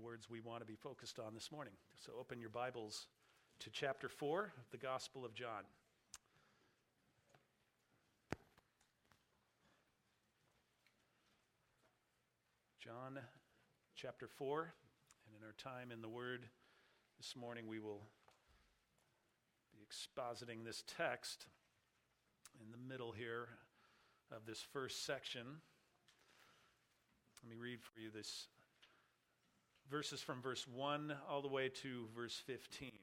words we want to be focused on this morning. So open your Bibles to chapter 4 of the Gospel of John. John chapter 4, and in our time in the Word this morning we will be expositing this text in the middle here of this first section. Let me read for you this verses from verse 1 all the way to verse 15.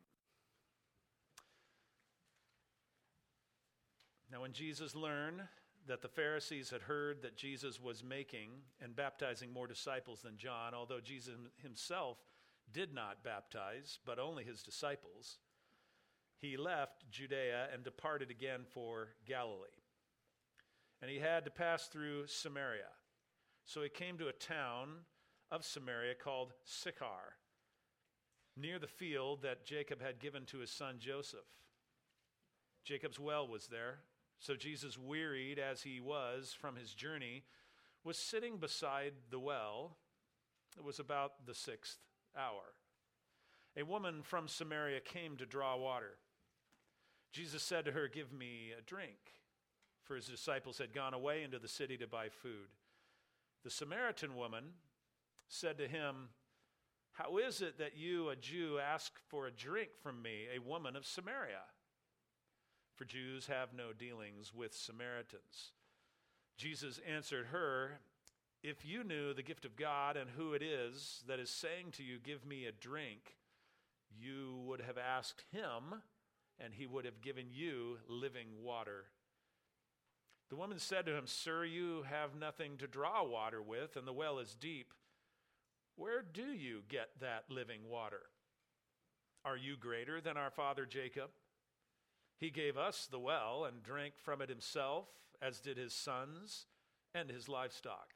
Now when Jesus learned that the Pharisees had heard that Jesus was making and baptizing more disciples than John, although Jesus himself did not baptize, but only his disciples, he left Judea and departed again for Galilee. And he had to pass through Samaria. So he came to a town of Samaria called Sychar, near the field that Jacob had given to his son Joseph. Jacob's well was there, so Jesus, wearied as he was from his journey, was sitting beside the well. It was about the 6th hour. A woman from Samaria came to draw water. Jesus said to her, "Give me a drink," for his disciples had gone away into the city to buy food. The Samaritan woman said to him, "How is it that you, a Jew, ask for a drink from me, a woman of Samaria? For Jews have no dealings with Samaritans." Jesus answered her, "If you knew the gift of God and who it is that is saying to you, 'Give me a drink,' you would have asked him, and he would have given you living water." The woman said to him, "Sir, you have nothing to draw water with, and the well is deep. Where do you get that living water? Are you greater than our father Jacob? He gave us the well and drank from it himself, as did his sons and his livestock."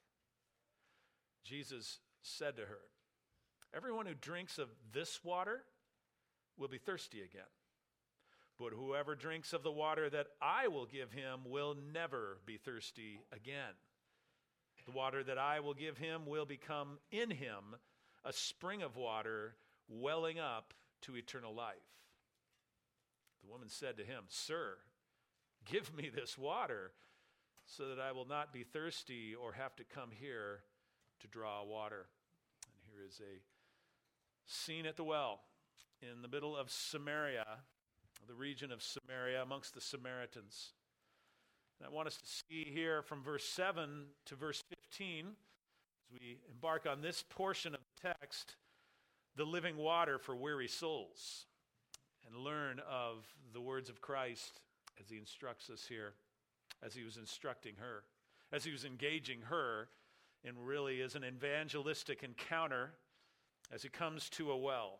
Jesus said to her, "Everyone who drinks of this water will be thirsty again. But whoever drinks of the water that I will give him will never be thirsty again. The water that I will give him will become in him a spring of water welling up to eternal life." The woman said to him, "Sir, give me this water so that I will not be thirsty or have to come here to draw water." And here is a scene at the well in the middle of Samaria, the region of Samaria, amongst the Samaritans. And I want us to see here from verse 7 to verse 15, as we embark on this portion of the text, the living water for weary souls, and learn of the words of Christ as he instructs us here, as he was instructing her, as he was engaging her in really as an evangelistic encounter as he comes to a well.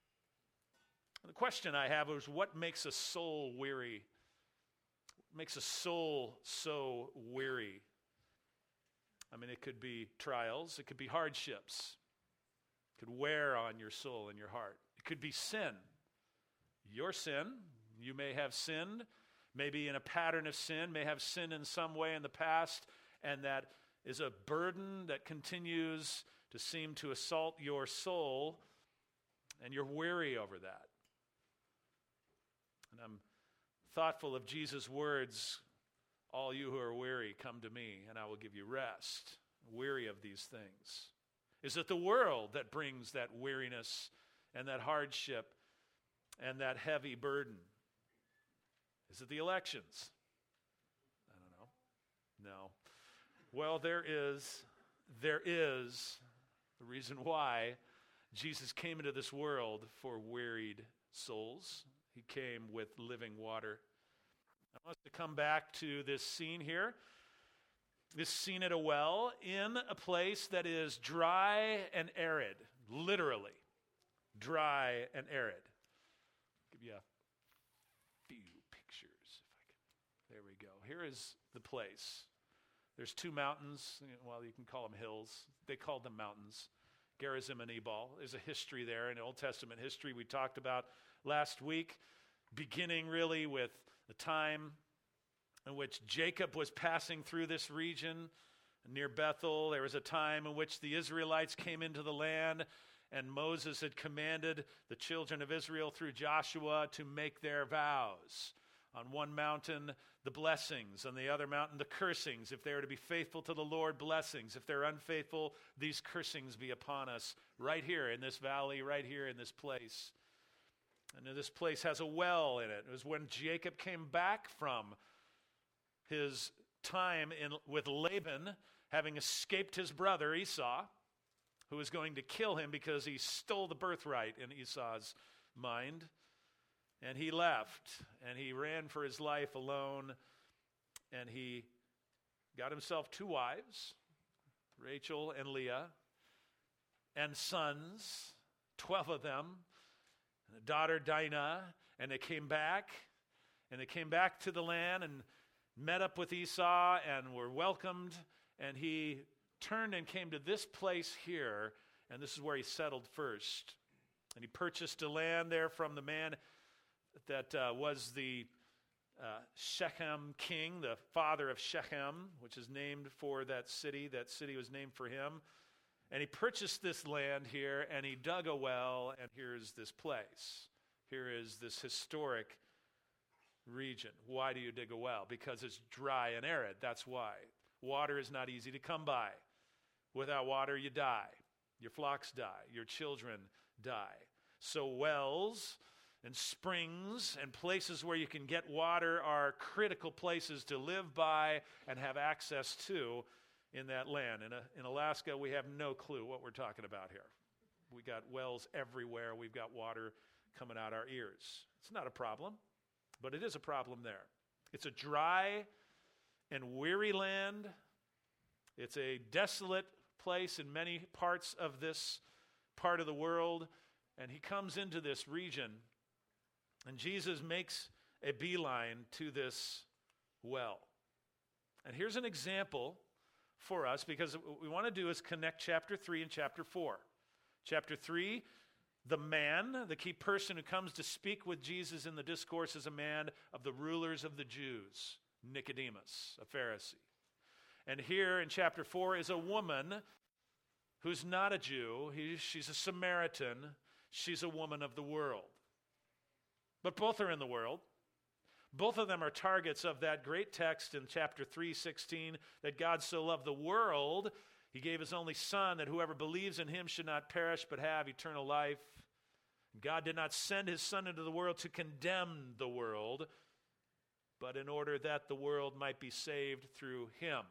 The question I have is, what makes a soul weary? What makes a soul so weary? I mean, it could be trials. It could be hardships. It could wear on your soul and your heart. It could be sin. Your sin. You may have sinned, maybe in a pattern of sin, may have sinned in some way in the past, and that is a burden that continues to seem to assault your soul, and you're weary over that. And I'm thoughtful of Jesus' words, "All you who are weary, come to me, and I will give you rest." Weary of these things. Is it the world that brings that weariness and that hardship and that heavy burden? Is it the elections? I don't know. No. Well, there is the reason why Jesus came into this world for wearied souls. He came with living water. I want us to come back to this scene here. This scene at a well in a place that is dry and arid. Literally. Dry and arid. I'll give you a few pictures if I can. There we go. Here is the place. There's two mountains. Well, you can call them hills. They called them mountains. Gerizim and Ebal. There's a history there, an Old Testament history we talked about last week, beginning really with the time in which Jacob was passing through this region near Bethel. There was a time in which the Israelites came into the land, And Moses had commanded the children of Israel through Joshua to make their vows. On one mountain, the blessings. On the other mountain, the cursings. If they are to be faithful to the Lord, blessings. If they're unfaithful, these cursings be upon us right here in this valley, right here in this place. And this place has a well in it. It was when Jacob came back from his time with Laban, having escaped his brother Esau, who was going to kill him because he stole the birthright in Esau's mind. And he left, and he ran for his life alone, and he got himself 2 wives, Rachel and Leah, and sons, 12 of them, and a daughter, Dinah, and they came back to the land and met up with Esau and were welcomed, and he turned and came to this place here, and this is where he settled first. And he purchased a land there from the man that was the Shechem king, the father of Shechem, which is named for that city. That city was named for him. And he purchased this land here, and he dug a well, and here's this place. Here is this historic region. Why do you dig a well? Because it's dry and arid. That's why. Water is not easy to come by. Without water, you die. Your flocks die. Your children die. So wells and springs and places where you can get water are critical places to live by and have access to in that land. In Alaska, we have no clue what we're talking about here. We got wells everywhere. We've got water coming out our ears. It's not a problem, but it is a problem there. It's a dry and weary land. It's a desolate place in many parts of this part of the world. And he comes into this region, and Jesus makes a beeline to this well. And here's an example for us, because what we want to do is connect chapter 3 and chapter 4. Chapter 3, the man, the key person who comes to speak with Jesus in the discourse, is a man of the rulers of the Jews, Nicodemus, a Pharisee. And here in chapter 4 is a woman who's not a Jew. She's a Samaritan. She's a woman of the world. But both are in the world. Both of them are targets of that great text in chapter 3:16, that God so loved the world, he gave his only Son, that whoever believes in him should not perish but have eternal life. God did not send his Son into the world to condemn the world, but in order that the world might be saved through him.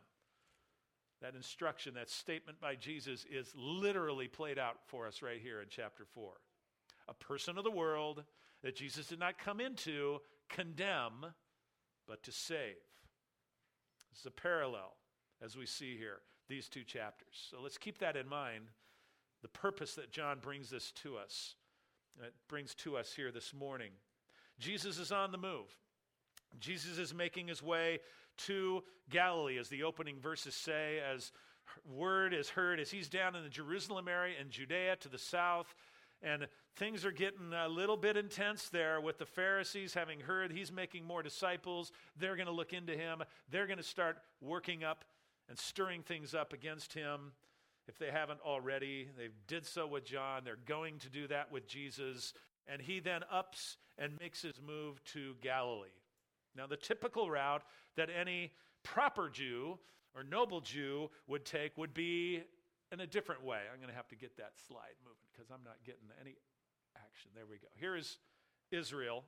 That instruction, that statement by Jesus is literally played out for us right here in chapter 4. A person of the world that Jesus did not come into condemn, but to save. This is a parallel, as we see here, these two chapters. So let's keep that in mind, the purpose that John brings this to us. It brings to us here this morning. Jesus is on the move. Jesus is making his way to Galilee, as the opening verses say, as word is heard, as he's down in the Jerusalem area in Judea to the south, and things are getting a little bit intense there with the Pharisees having heard he's making more disciples. They're going to look into him. They're going to start working up and stirring things up against him. If they haven't already, they did so with John. They're going to do that with Jesus. And he then ups and makes his move to Galilee. Now, the typical route that any proper Jew or noble Jew would take would be in a different way. I'm going to have to get that slide moving because I'm not getting any action. There we go. Here is Israel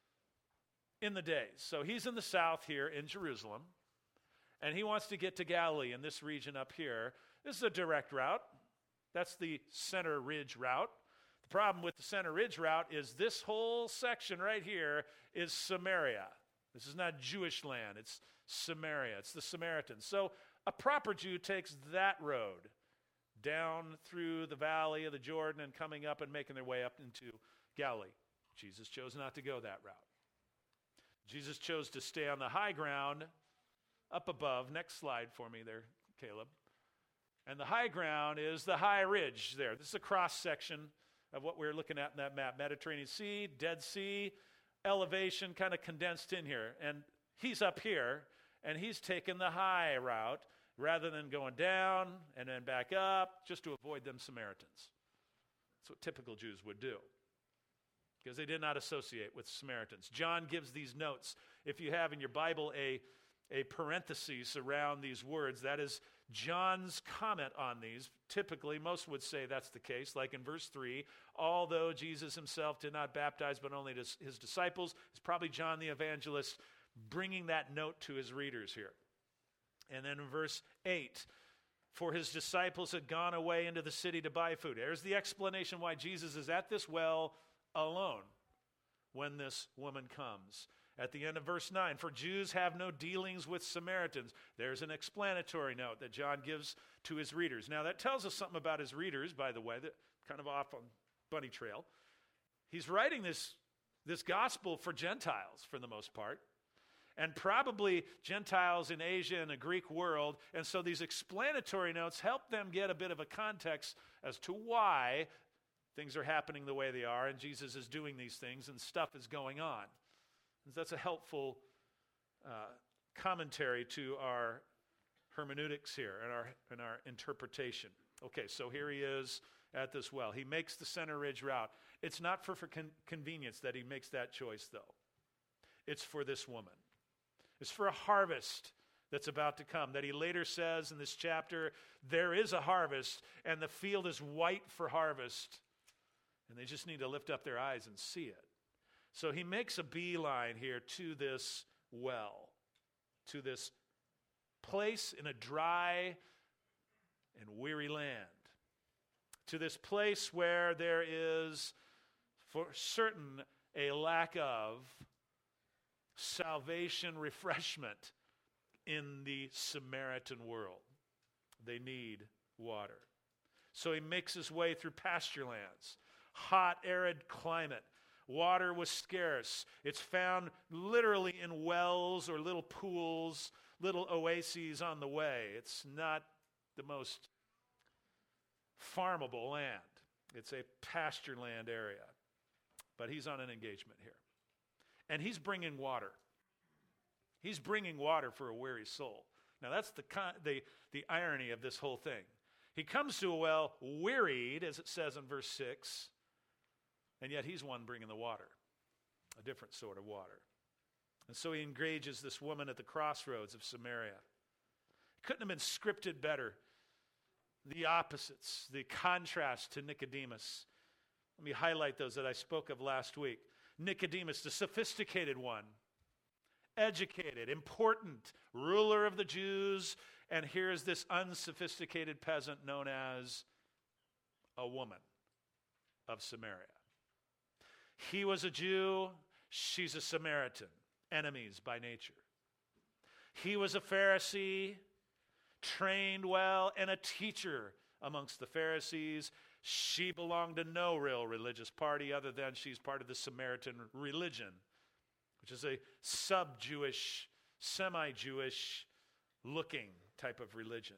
in the days. So he's in the south here in Jerusalem, and he wants to get to Galilee in this region up here. This is a direct route. That's the Center Ridge route. The problem with the Center Ridge route is this whole section right here is Samaria. This is not Jewish land. It's Samaria. It's the Samaritans. So a proper Jew takes that road down through the valley of the Jordan and coming up and making their way up into Galilee. Jesus chose not to go that route. Jesus chose to stay on the high ground up above. Next slide for me there, Caleb. And the high ground is the high ridge there. This is a cross section of what we're looking at in that map. Mediterranean Sea, Dead Sea, elevation kind of condensed in here. And he's up here, and he's taken the high route rather than going down and then back up just to avoid them Samaritans. That's what typical Jews would do, because they did not associate with Samaritans. John gives these notes. If you have in your Bible a parenthesis around these words, that is John's comment on these. Typically, most would say that's the case. Like in verse 3, although Jesus himself did not baptize but only his disciples, it's probably John the evangelist bringing that note to his readers here. And then in verse 8, for his disciples had gone away into the city to buy food. There's the explanation why Jesus is at this well alone when this woman comes. At the end of verse 9, for Jews have no dealings with Samaritans. There's an explanatory note that John gives to his readers. Now, that tells us something about his readers, by the way, that kind of off on bunny trail. He's writing this gospel for Gentiles, for the most part, and probably Gentiles in Asia and the Greek world. And so these explanatory notes help them get a bit of a context as to why things are happening the way they are, and Jesus is doing these things, and stuff is going on. That's a helpful commentary to our hermeneutics here and our interpretation. Okay, so here he is at this well. He makes the Center Ridge route. It's not for convenience that he makes that choice, though. It's for this woman. It's for a harvest that's about to come, that he later says in this chapter, there is a harvest, and the field is white for harvest, and they just need to lift up their eyes and see it. So he makes a beeline here to this well, to this place in a dry and weary land, to this place where there is for certain a lack of salvation, refreshment in the Samaritan world. They need water. So he makes his way through pasture lands, hot, arid climate. Water was scarce. It's found literally in wells or little pools, little oases on the way. It's not the most farmable land. It's a pasture land area. But he's on an engagement here. And he's bringing water. He's bringing water for a weary soul. Now that's the irony of this whole thing. He comes to a well wearied, as it says in verse 6, and yet he's one bringing the water, a different sort of water. And so he engages this woman at the crossroads of Samaria. It couldn't have been scripted better. The opposites, the contrast to Nicodemus. Let me highlight those that I spoke of last week. Nicodemus, the sophisticated one, educated, important, ruler of the Jews, and here's this unsophisticated peasant known as a woman of Samaria. He was a Jew, she's a Samaritan, enemies by nature. He was a Pharisee, trained well, and a teacher amongst the Pharisees. She belonged to no real religious party other than she's part of the Samaritan religion, which is a sub-Jewish, semi-Jewish looking type of religion.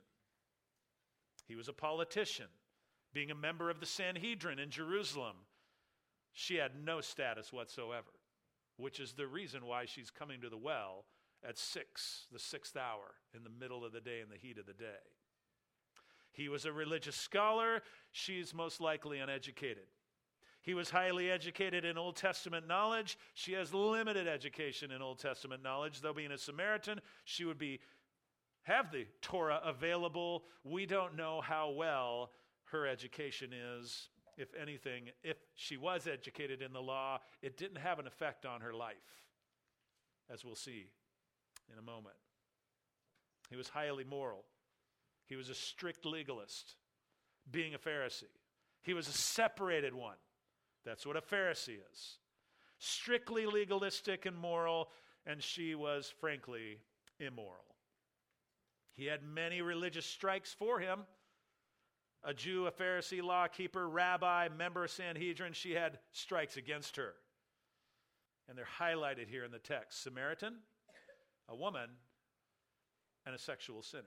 He was a politician, being a member of the Sanhedrin in Jerusalem. She had no status whatsoever, which is the reason why she's coming to the well at 6, the 6th hour, in the middle of the day, in the heat of the day. He was a religious scholar. She's most likely uneducated. He was highly educated in Old Testament knowledge. She has limited education in Old Testament knowledge. Though being a Samaritan, she would have the Torah available. We don't know how well her education is. If anything, if she was educated in the law, it didn't have an effect on her life, as we'll see in a moment. He was highly moral. He was a strict legalist, being a Pharisee. He was a separated one. That's what a Pharisee is. Strictly legalistic and moral, and she was, frankly, immoral. He had many religious strikes for him. A Jew, a Pharisee, law keeper, rabbi, member of Sanhedrin, she had strikes against her. And they're highlighted here in the text. Samaritan, a woman, and a sexual sinner.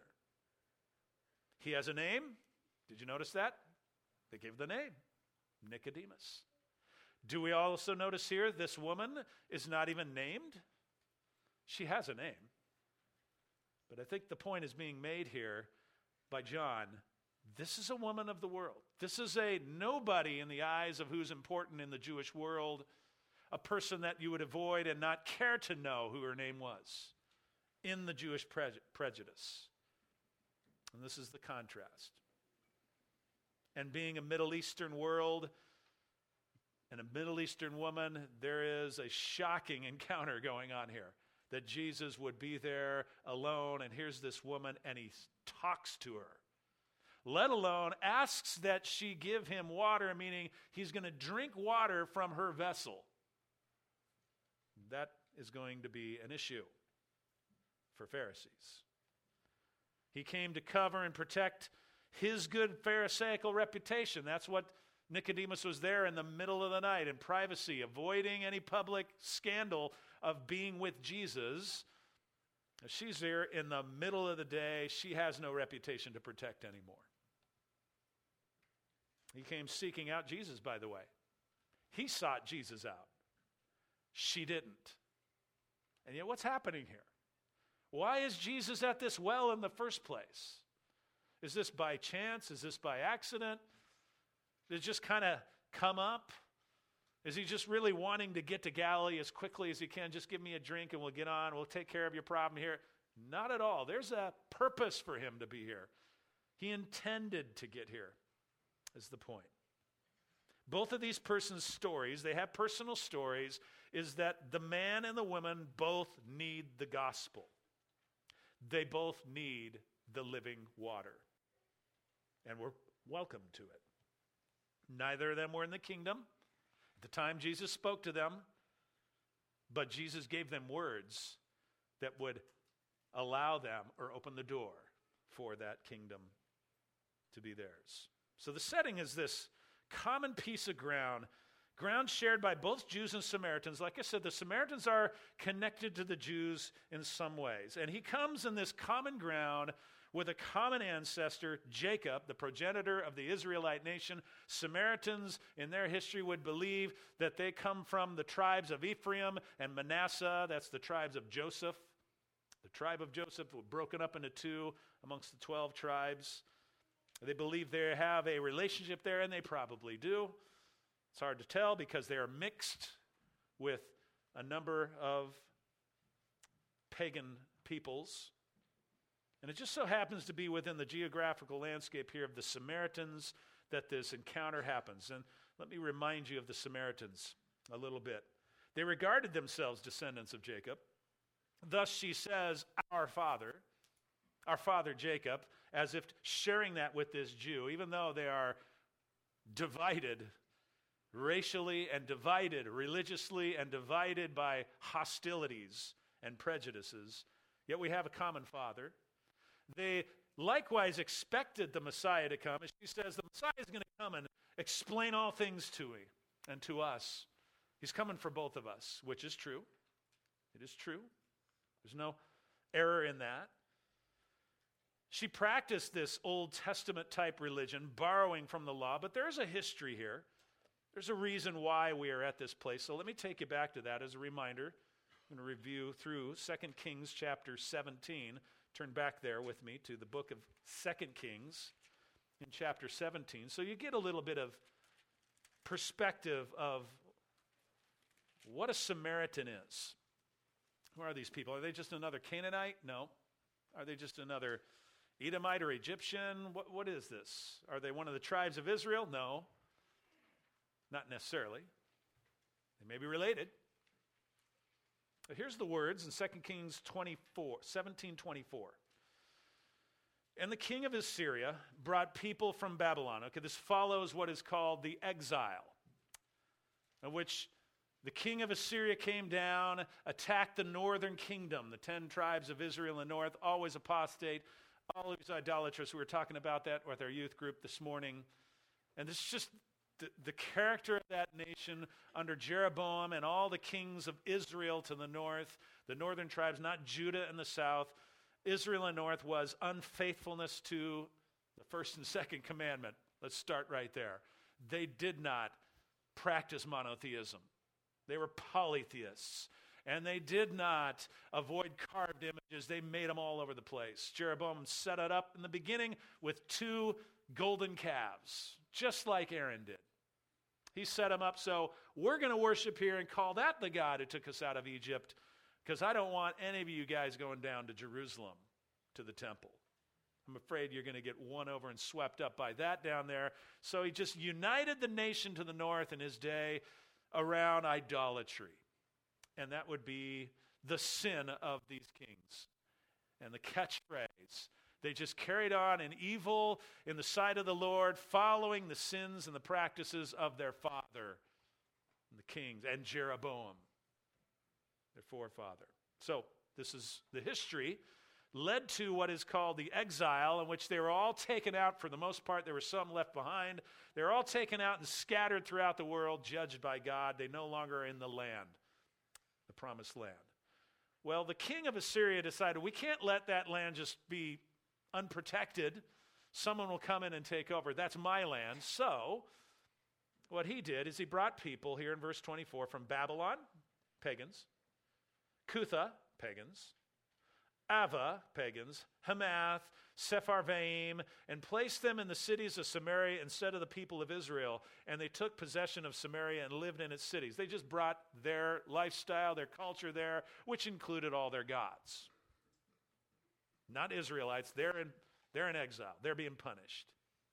He has a name. Did you notice that? They gave the name, Nicodemus. Do we also notice here this woman is not even named? She has a name. But I think the point is being made here by John. This is a woman of the world. This is a nobody in the eyes of who's important in the Jewish world, a person that you would avoid and not care to know who her name was in the Jewish prejudice. And this is the contrast. And being a Middle Eastern world and a Middle Eastern woman, there is a shocking encounter going on here. That Jesus would be there alone, and here's this woman, and he talks to her. Let alone asks that she give him water, meaning he's going to drink water from her vessel. That is going to be an issue for Pharisees. He came to cover and protect his good Pharisaical reputation. That's what Nicodemus was there in the middle of the night in privacy, avoiding any public scandal of being with Jesus. She's there in the middle of the day. She has no reputation to protect anymore. He came seeking out Jesus, by the way. He sought Jesus out. She didn't. And yet what's happening here? Why is Jesus at this well in the first place? Is this by chance? Is this by accident? Did it just kind of come up? Is he just really wanting to get to Galilee as quickly as he can? Just give me a drink and we'll get on. We'll take care of your problem here. Not at all. There's a purpose for him to be here. He intended to get here, is the point. Both of these persons' stories, they have personal stories, is that the man and the woman both need the gospel. They both need the living water. And we're welcome to it. Neither of them were in the kingdom at the time Jesus spoke to them, but Jesus gave them words that would allow them or open the door for that kingdom to be theirs. So the setting is this common piece of ground shared by both Jews and Samaritans. Like I said, the Samaritans are connected to the Jews in some ways. And he comes in this common ground with a common ancestor, Jacob, the progenitor of the Israelite nation. Samaritans in their history would believe that they come from the tribes of Ephraim and Manasseh. That's the tribes of Joseph. The tribe of Joseph was broken up into two amongst the 12 tribes. They believe they have a relationship there, and they probably do. It's hard to tell because they are mixed with a number of pagan peoples. And it just so happens to be within the geographical landscape here of the Samaritans that this encounter happens. And let me remind you of the Samaritans a little bit. They regarded themselves descendants of Jacob. Thus she says, our father Jacob, as if sharing that with this Jew, even though they are divided racially and divided religiously and divided by hostilities and prejudices, yet we have a common father. They likewise expected the Messiah to come. As she says, the Messiah is going to come and explain all things to me and to us. He's coming for both of us, which is true. It is true. There's no error in that. She practiced this Old Testament type religion, borrowing from the law, but there's a history here. There's a reason why we are at this place. So let me take you back to that as a reminder. I'm going to review through 2 Kings chapter 17. Turn back there with me to the book of 2 Kings in chapter 17. So you get a little bit of perspective of what a Samaritan is. Who are these people? Are they just another Canaanite? No. Are they just another Edomite or Egyptian? What is this? Are they one of the tribes of Israel? No. Not necessarily. They may be related. But here's the words in 2 Kings 17:24. And the king of Assyria brought people from Babylon. Okay, this follows what is called the exile, in which the king of Assyria came down, attacked the northern kingdom, the 10 tribes of Israel in the north, always apostate, always idolatrous. We were talking about that with our youth group this morning. And this is just the character of that nation under Jeroboam and all the kings of Israel to the north, the northern tribes, not Judah in the south. Israel in the north was unfaithfulness to the first and second commandment. Let's start right there. They did not practice monotheism. They were polytheists. And they did not avoid carved images. They made them all over the place. Jeroboam set it up in the beginning with 2 golden calves, just like Aaron did. He set them up, so we're going to worship here and call that the God who took us out of Egypt, because I don't want any of you guys going down to Jerusalem, to the temple. I'm afraid you're going to get won over and swept up by that down there. So he just united the nation to the north in his day around idolatry. And that would be the sin of these kings. And the catchphrase, they just carried on in evil in the sight of the Lord, following the sins and the practices of their father, the kings, and Jeroboam, their forefather. So this is the history led to what is called the exile, in which they were all taken out. For the most part, there were some left behind. They were all taken out and scattered throughout the world, judged by God. They no longer are in the land, the promised land. Well, the king of Assyria decided, we can't let that land just be unprotected. Someone will come in and take over. That's my land. So what he did is he brought people here in verse 24 from Babylon, pagans, Cutha, pagans, Ava, pagans, Hamath, Sepharvaim, and placed them in the cities of Samaria instead of the people of Israel. And they took possession of Samaria and lived in its cities. They just brought their lifestyle, their culture there, which included all their gods. Not Israelites. They're in exile. They're being punished.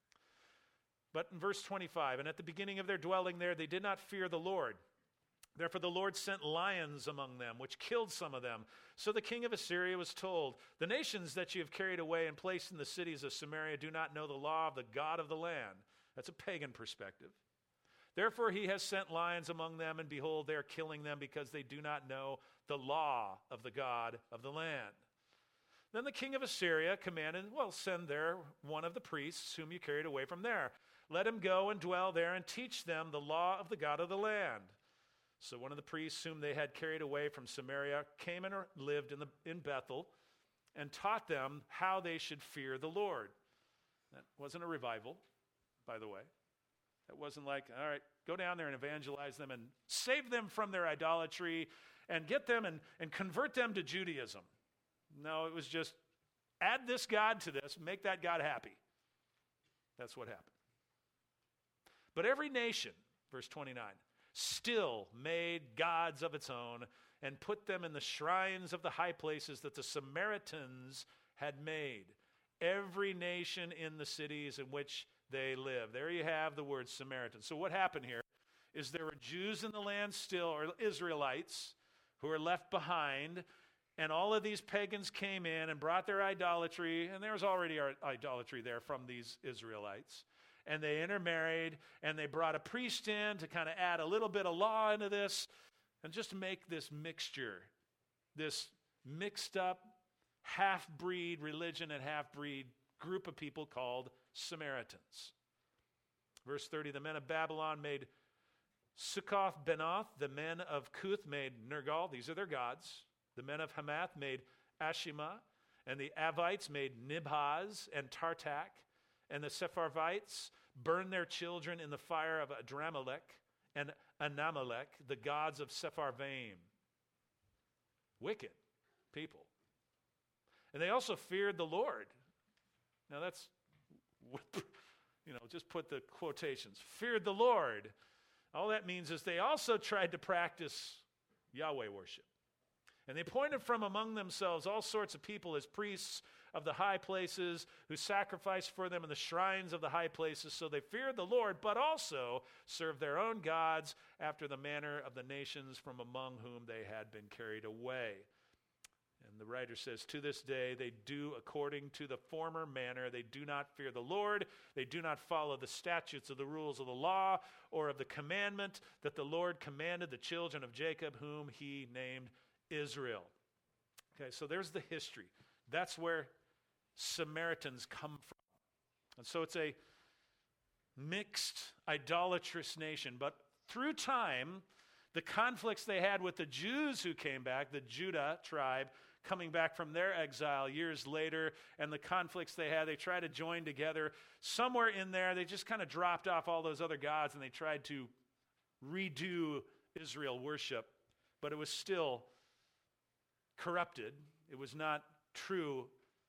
But in verse 25, and at the beginning of their dwelling there, they did not fear the Lord. Therefore the Lord sent lions among them, which killed some of them. So the king of Assyria was told, the nations that you have carried away and placed in the cities of Samaria do not know the law of the God of the land. That's a pagan perspective. Therefore he has sent lions among them, and behold, they are killing them because they do not know the law of the God of the land. Then the king of Assyria commanded, send there one of the priests whom you carried away from there. Let him go and dwell there and teach them the law of the God of the land. So one of the priests whom they had carried away from Samaria came and lived in Bethel and taught them how they should fear the Lord. That wasn't a revival, by the way. That wasn't like, all right, go down there and evangelize them and save them from their idolatry and get them and convert them to Judaism. No, it was just add this God to this, make that God happy. That's what happened. But every nation, verse 29, still made gods of its own and put them in the shrines of the high places that the Samaritans had made. Every nation in the cities in which they live. There you have the word Samaritan. So what happened here is there were Jews in the land still, or Israelites, who were left behind, and all of these pagans came in and brought their idolatry, and there was already idolatry there from these Israelites. And they intermarried, and they brought a priest in to kind of add a little bit of law into this, and just make this mixture, this mixed up half-breed religion and half-breed group of people called Samaritans. Verse 30, the men of Babylon made Succoth-Benoth, the men of Cuth made Nergal, these are their gods. The men of Hamath made Ashima, and the Avites made Nibhaz and Tartak. And the Sepharvites burned their children in the fire of Adramelech and Anamelech, the gods of Sepharvaim. Wicked people. And they also feared the Lord. Now that's, just put the quotations. Feared the Lord. All that means is they also tried to practice Yahweh worship. And they appointed from among themselves all sorts of people as priests of the high places, who sacrificed for them in the shrines of the high places. So they feared the Lord, but also served their own gods after the manner of the nations from among whom they had been carried away. And the writer says, to this day they do according to the former manner. They do not fear the Lord. They do not follow the statutes of the rules of the law or of the commandment that the Lord commanded the children of Jacob, whom he named Israel. Okay, so there's the history. That's where Samaritans come from. And so it's a mixed, idolatrous nation. But through time, the conflicts they had with the Jews who came back, the Judah tribe, coming back from their exile years later, and the conflicts they had, they tried to join together. Somewhere in there, they just kind of dropped off all those other gods, and they tried to redo Israel worship. But it was still corrupted. It was not true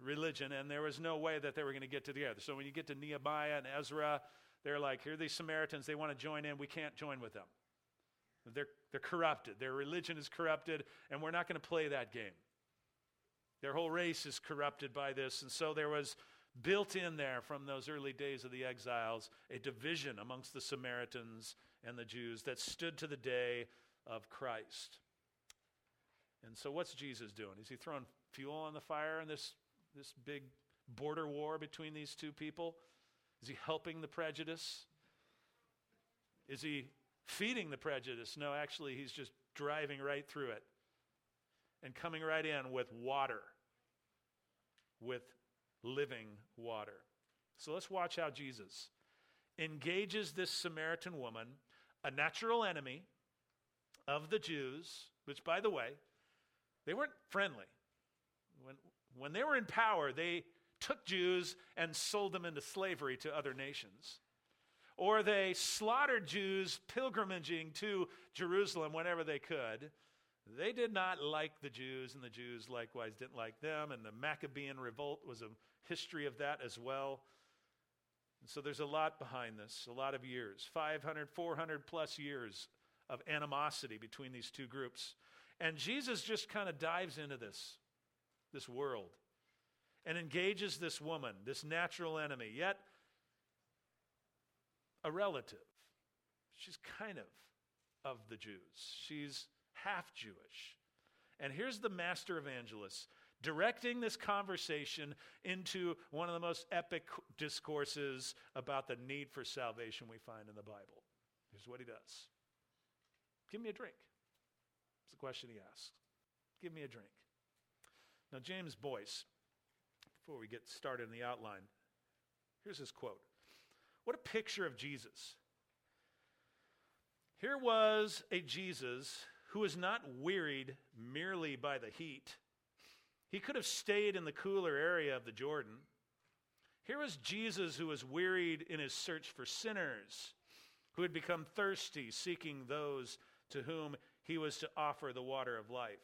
religion, and there was no way that they were going to get together. So when you get to Nehemiah and Ezra, they're like, here are these Samaritans, they want to join in, we can't join with them. They're corrupted. Their religion is corrupted, and we're not going to play that game. Their whole race is corrupted by this, and so there was built in there from those early days of the exiles a division amongst the Samaritans and the Jews that stood to the day of Christ. And so what's Jesus doing? Is he throwing fuel on the fire in this big border war between these two people? Is he helping the prejudice? Is he feeding the prejudice? No, actually, he's just driving right through it and coming right in with water, with living water. So let's watch how Jesus engages this Samaritan woman, a natural enemy of the Jews, which, by the way, they weren't friendly. When they were in power, they took Jews and sold them into slavery to other nations. Or they slaughtered Jews pilgrimaging to Jerusalem whenever they could. They did not like the Jews, and the Jews likewise didn't like them, and the Maccabean revolt was a history of that as well. And so there's a lot behind this, a lot of years, 500, 400 plus years of animosity between these two groups. And Jesus just kind of dives into this world and engages this woman, this natural enemy, yet a relative. She's kind of the Jews. She's half Jewish. And here's the master evangelist directing this conversation into one of the most epic discourses about the need for salvation we find in the Bible. Here's what he does. Give me a drink. It's the question he asks. Give me a drink. Now, James Boyce, before we get started in the outline, here's his quote. What a picture of Jesus. Here was a Jesus who was not wearied merely by the heat. He could have stayed in the cooler area of the Jordan. Here was Jesus who was wearied in his search for sinners, who had become thirsty, seeking those to whom he was to offer the water of life.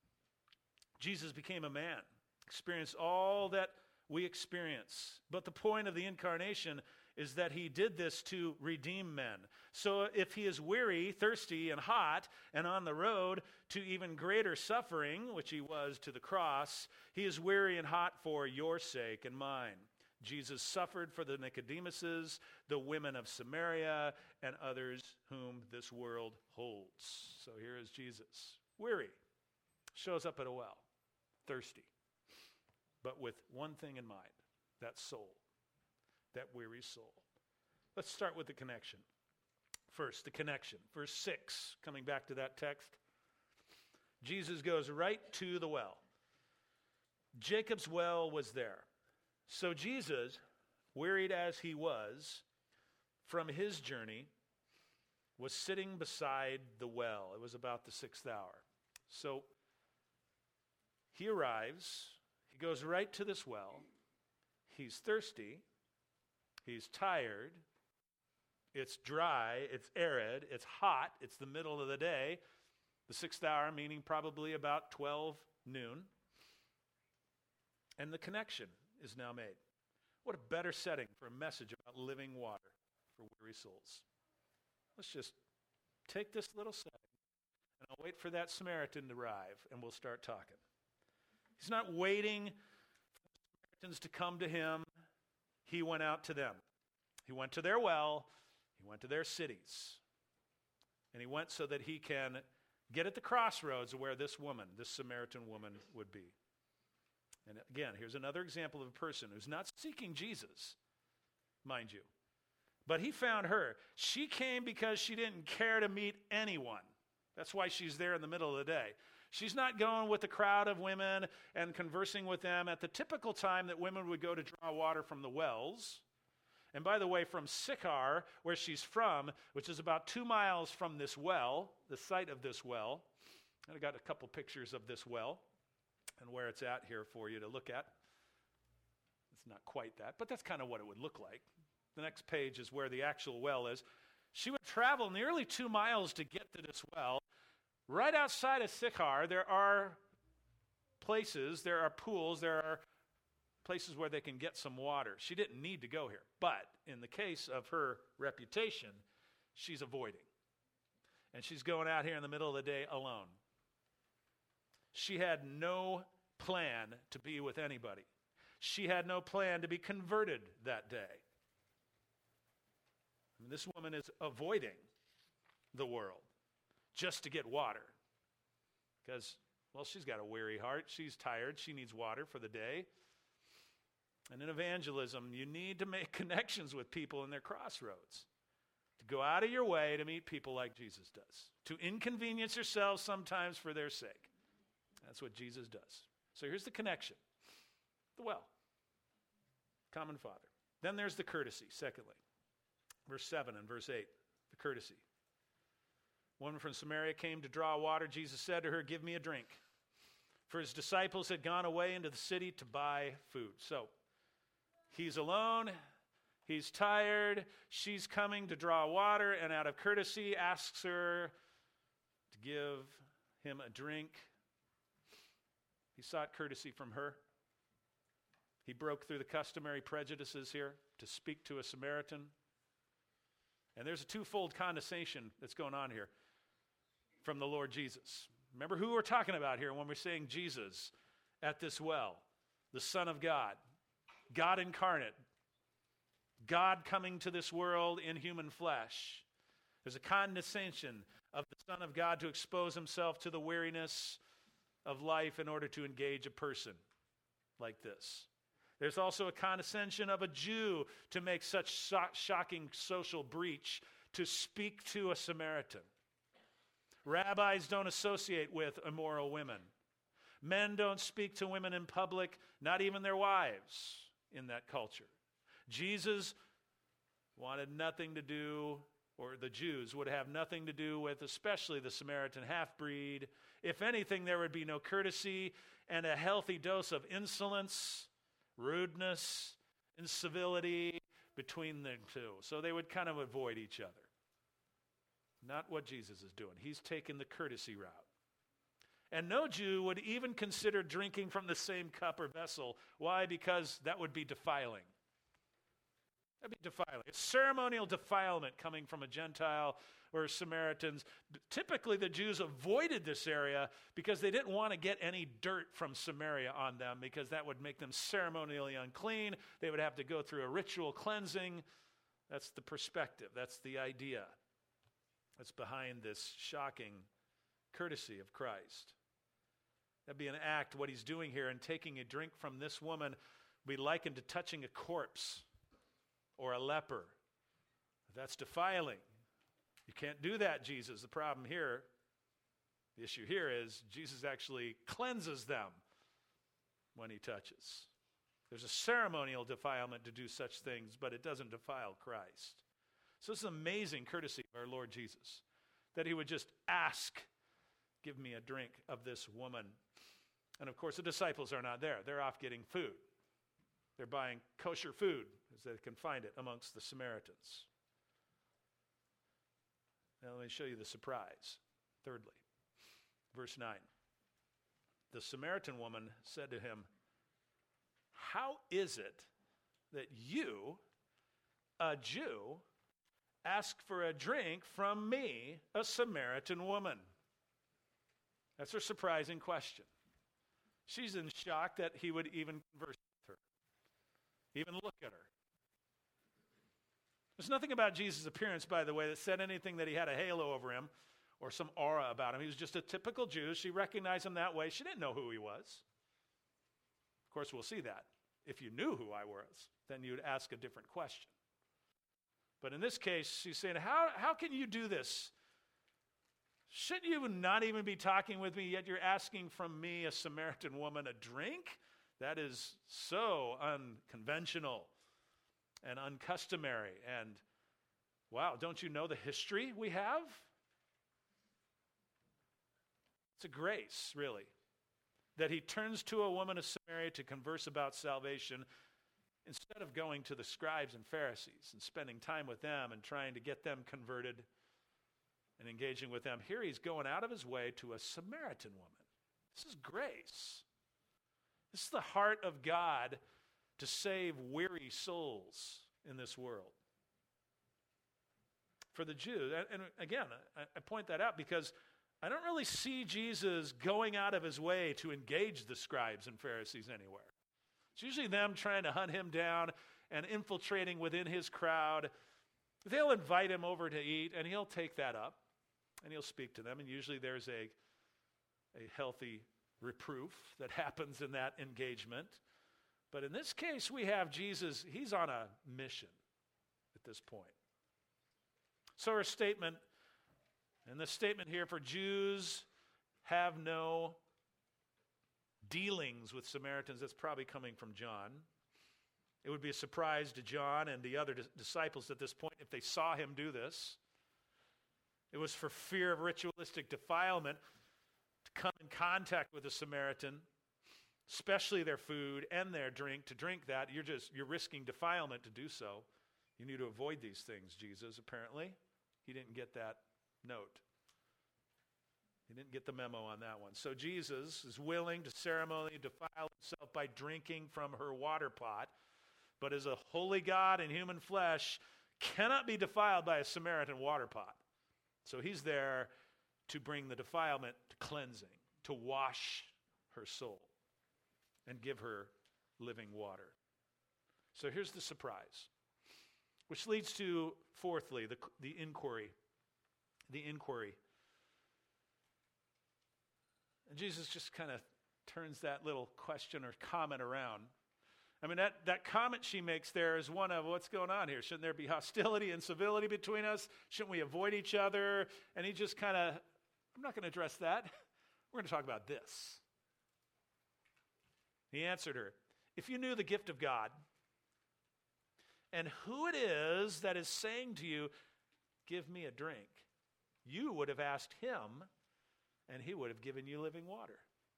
Jesus became a man, experienced all that we experience. But the point of the incarnation is that he did this to redeem men. So if he is weary, thirsty, and hot, and on the road to even greater suffering, which he was to the cross, he is weary and hot for your sake and mine. Jesus suffered for the Nicodemuses, the women of Samaria, and others whom this world holds. So here is Jesus, weary, shows up at a well, thirsty, but with one thing in mind, that soul. That weary soul. Let's start with the connection. First, the connection. Verse 6, coming back to that text. Jesus goes right to the well. Jacob's well was there. So Jesus, wearied as he was from his journey, was sitting beside the well. It was about the 6th hour. So he arrives. He goes right to this well. He's thirsty. He's tired, it's dry, it's arid, it's hot, it's the middle of the day, the 6th hour, meaning probably about 12 noon. And the connection is now made. What a better setting for a message about living water for weary souls. Let's just take this little setting, and I'll wait for that Samaritan to arrive, and we'll start talking. He's not waiting for the Samaritans to come to him. He went out to them. He went to their well. He went to their cities. And he went so that he can get at the crossroads where this woman, this Samaritan woman, would be. And again, here's another example of a person who's not seeking Jesus, mind you. But he found her. She came because she didn't care to meet anyone. That's why she's there in the middle of the day. She's not going with the crowd of women and conversing with them at the typical time that women would go to draw water from the wells. And by the way, from Sychar, where she's from, which is about 2 miles from this well, the site of this well, and I got a couple pictures of this well and where it's at here for you to look at. It's not quite that, but that's kind of what it would look like. The next page is where the actual well is. She would travel nearly 2 miles to get to this well. Right outside of Sychar, there are places, there are pools, there are places where they can get some water. She didn't need to go here. But in the case of her reputation, she's avoiding. And she's going out here in the middle of the day alone. She had no plan to be with anybody. She had no plan to be converted that day. And this woman is avoiding the world just to get water. Because, well, she's got a weary heart. She's tired. She needs water for the day. And in evangelism, you need to make connections with people in their crossroads. To go out of your way to meet people like Jesus does. To inconvenience yourselves sometimes for their sake. That's what Jesus does. So here's the connection. The well. Common Father. Then there's the courtesy, secondly. Verse 7 and verse 8. The courtesy. One from Samaria came to draw water. Jesus said to her, "Give me a drink." For his disciples had gone away into the city to buy food. So he's alone. He's tired. She's coming to draw water, and out of courtesy asks her to give him a drink. He sought courtesy from her. He broke through the customary prejudices here to speak to a Samaritan. And there's a twofold condescension that's going on here from the Lord Jesus. Remember who we're talking about here when we're saying Jesus at this well. The Son of God. God incarnate. God coming to this world in human flesh. There's a condescension of the Son of God to expose himself to the weariness of life in order to engage a person like this. There's also a condescension of a Jew to make such shocking social breach to speak to a Samaritan. Rabbis don't associate with immoral women. Men don't speak to women in public, not even their wives in that culture. Jesus wanted nothing to do, or the Jews would have nothing to do with, especially the Samaritan half-breed. If anything, there would be no courtesy and a healthy dose of insolence, rudeness, incivility between the two. So they would kind of avoid each other. Not what Jesus is doing. He's taken the courtesy route. And no Jew would even consider drinking from the same cup or vessel. Why? Because that would be defiling. That'd be defiling. It's ceremonial defilement coming from a Gentile or Samaritans. Typically, the Jews avoided this area because they didn't want to get any dirt from Samaria on them, because that would make them ceremonially unclean. They would have to go through a ritual cleansing. That's the perspective. That's the idea that's behind this shocking courtesy of Christ. That'd be an act, what he's doing here, and taking a drink from this woman would be likened to touching a corpse or a leper. That's defiling. You can't do that, Jesus. The problem here, the issue here is Jesus actually cleanses them when he touches. There's a ceremonial defilement to do such things, but it doesn't defile Christ. So it's an amazing courtesy of our Lord Jesus, that he would just ask, "Give me a drink of this woman." And of course, the disciples are not there. They're off getting food. They're buying kosher food as they can find it amongst the Samaritans. Now let me show you the surprise. Thirdly, verse 9. The Samaritan woman said to him, "How is it that you, a Jew, ask for a drink from me, a Samaritan woman?" That's her surprising question. She's in shock that he would even converse with her, even look at her. There's nothing about Jesus' appearance, by the way, that said anything that he had a halo over him or some aura about him. He was just a typical Jew. She recognized him that way. She didn't know who he was. Of course, we'll see that. If you knew who I was, then you'd ask a different question. But in this case, she's saying, how can you do this? Shouldn't you not even be talking with me, yet you're asking from me, a Samaritan woman, a drink? That is so unconventional and uncustomary. And wow, don't you know the history we have? It's a grace, really, that he turns to a woman of Samaria to converse about salvation instead of going to the scribes and Pharisees and spending time with them and trying to get them converted and engaging with them. Here he's going out of his way to a Samaritan woman. This is grace. This is the heart of God to save weary souls in this world. For the Jews, and again, I point that out because I don't really see Jesus going out of his way to engage the scribes and Pharisees anywhere. It's usually them trying to hunt him down and infiltrating within his crowd. They'll invite him over to eat, and he'll take that up, and he'll speak to them, and usually there's a healthy reproof that happens in that engagement. But in this case, we have Jesus, he's on a mission at this point. So her statement, and the statement here for Jews have no dealings with Samaritans, that's probably coming from John. It would be a surprise to John and the other disciples at this point if they saw him do this. It was for fear of ritualistic defilement to come in contact with a Samaritan, especially their food and their drink. To drink that, you're risking defilement to do so. You need to avoid these things, Jesus, apparently. He didn't get that note. He didn't get the memo on that one. So Jesus is willing to ceremonially defile himself by drinking from her water pot, but as a holy God in human flesh, cannot be defiled by a Samaritan water pot. So he's there to bring the defilement to cleansing, to wash her soul and give her living water. So here's the surprise, which leads to, fourthly, the inquiry. The inquiry. And Jesus just kind of turns that little question or comment around. I mean, that comment she makes there is one of, what's going on here? Shouldn't there be hostility and civility between us? Shouldn't we avoid each other? And he just kind of, I'm not going to address that. We're going to talk about this. He answered her, if you knew the gift of God and who it is that is saying to you, give me a drink, you would have asked him, and he would have given you living water.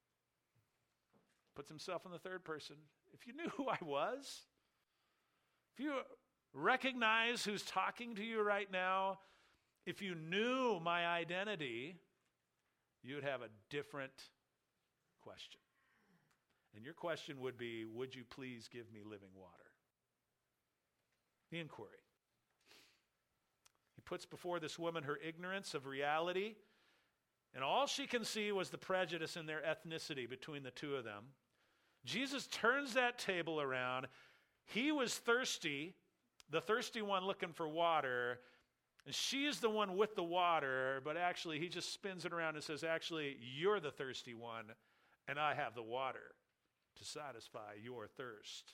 Puts himself in the third person. If you knew who I was, if you recognize who's talking to you right now, if you knew my identity, you'd have a different question. And your question would be, would you please give me living water? The inquiry. He puts before this woman her ignorance of reality, and all she can see was the prejudice in their ethnicity between the two of them. Jesus turns that table around. He was thirsty, the thirsty one looking for water, and she's the one with the water, but actually he just spins it around and says, actually, you're the thirsty one, and I have the water to satisfy your thirst.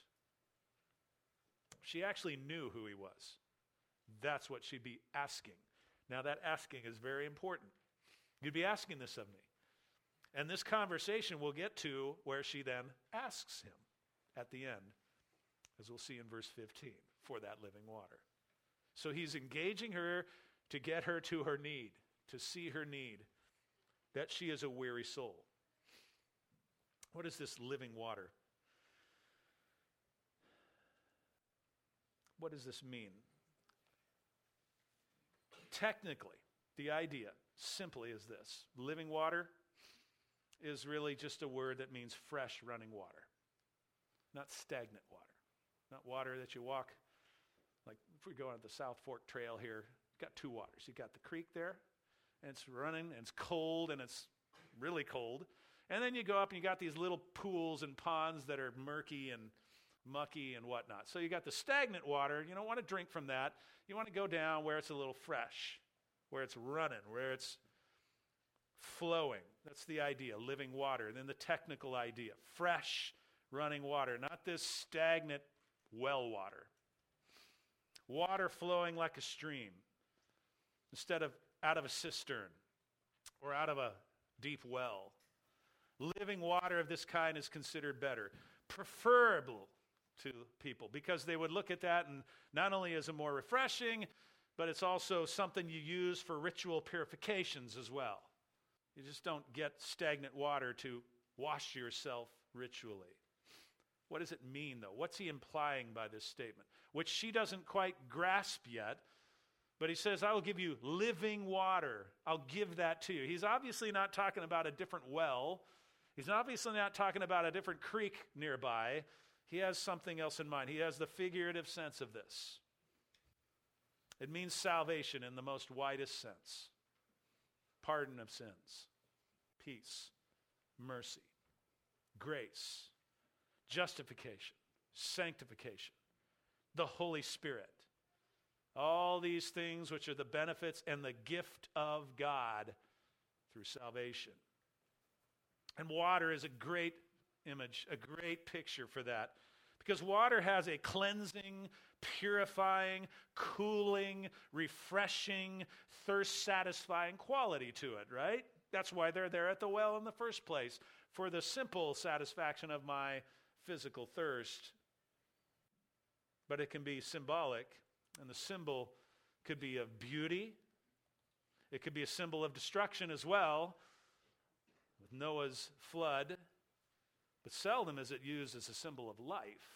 She actually knew who he was. That's what she'd be asking. Now that asking is very important. You'd be asking this of me. And this conversation will get to where she then asks him at the end, as we'll see in verse 15, for that living water. So he's engaging her to get her to her need, to see her need, that she is a weary soul. What is this living water? What does this mean? Technically, the idea simply is this. Living water is really just a word that means fresh running water, not stagnant water, not water that you walk. Like if we go on the South Fork Trail here, you've got two waters. You've got the creek there, and it's running, and it's cold, and it's really cold. And then you go up, and you got these little pools and ponds that are murky and mucky and whatnot. So you got the stagnant water. You don't want to drink from that. You want to go down where it's a little fresh, where it's running, where it's flowing. That's the idea, living water. And then the technical idea, fresh running water, not this stagnant well water. Water flowing like a stream instead of out of a cistern or out of a deep well. Living water of this kind is considered better, preferable to people, because they would look at that and not only is it more refreshing, but it's also something you use for ritual purifications as well. You just don't get stagnant water to wash yourself ritually. What does it mean, though? What's he implying by this statement? Which she doesn't quite grasp yet, but he says, I will give you living water. I'll give that to you. He's obviously not talking about a different well. He's obviously not talking about a different creek nearby. He has something else in mind. He has the figurative sense of this. It means salvation in the most widest sense. Pardon of sins, peace, mercy, grace, justification, sanctification, the Holy Spirit. All these things which are the benefits and the gift of God through salvation. And water is a great image, a great picture for that. Because water has a cleansing, purifying, cooling, refreshing, thirst-satisfying quality to it, right? That's why they're there at the well in the first place, for the simple satisfaction of my physical thirst. But it can be symbolic, and the symbol could be of beauty. It could be a symbol of destruction as well, with Noah's flood. But seldom is it used as a symbol of life.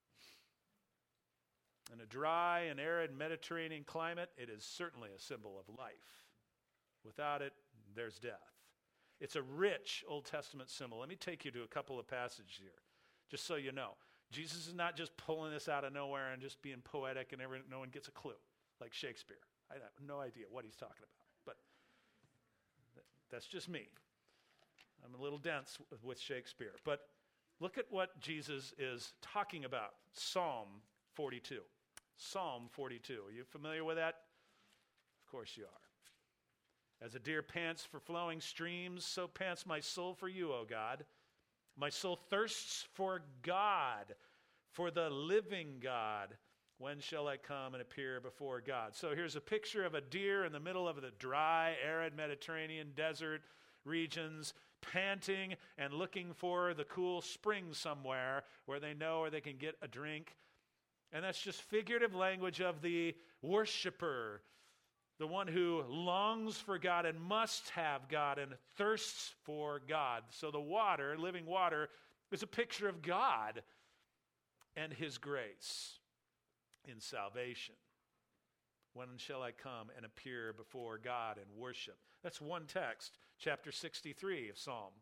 In a dry and arid Mediterranean climate, it is certainly a symbol of life. Without it, there's death. It's a rich Old Testament symbol. Let me take you to a couple of passages here, just so you know. Jesus is not just pulling this out of nowhere and just being poetic and no one gets a clue, like Shakespeare. I have no idea what he's talking about, but that's just me. I'm a little dense with Shakespeare. But look at what Jesus is talking about. Psalm 42. Psalm 42. Are you familiar with that? Of course you are. As a deer pants for flowing streams, so pants my soul for you, O God. My soul thirsts for God, for the living God. When shall I come and appear before God? So here's a picture of a deer in the middle of the dry, arid Mediterranean desert regions, panting and looking for the cool spring somewhere where they know or they can get a drink. And that's just figurative language of the worshiper, the one who longs for God and must have God and thirsts for God. So the water, living water, is a picture of God and his grace in salvation. When shall I come and appear before God and worship? That's one text, chapter 63 of Psalm.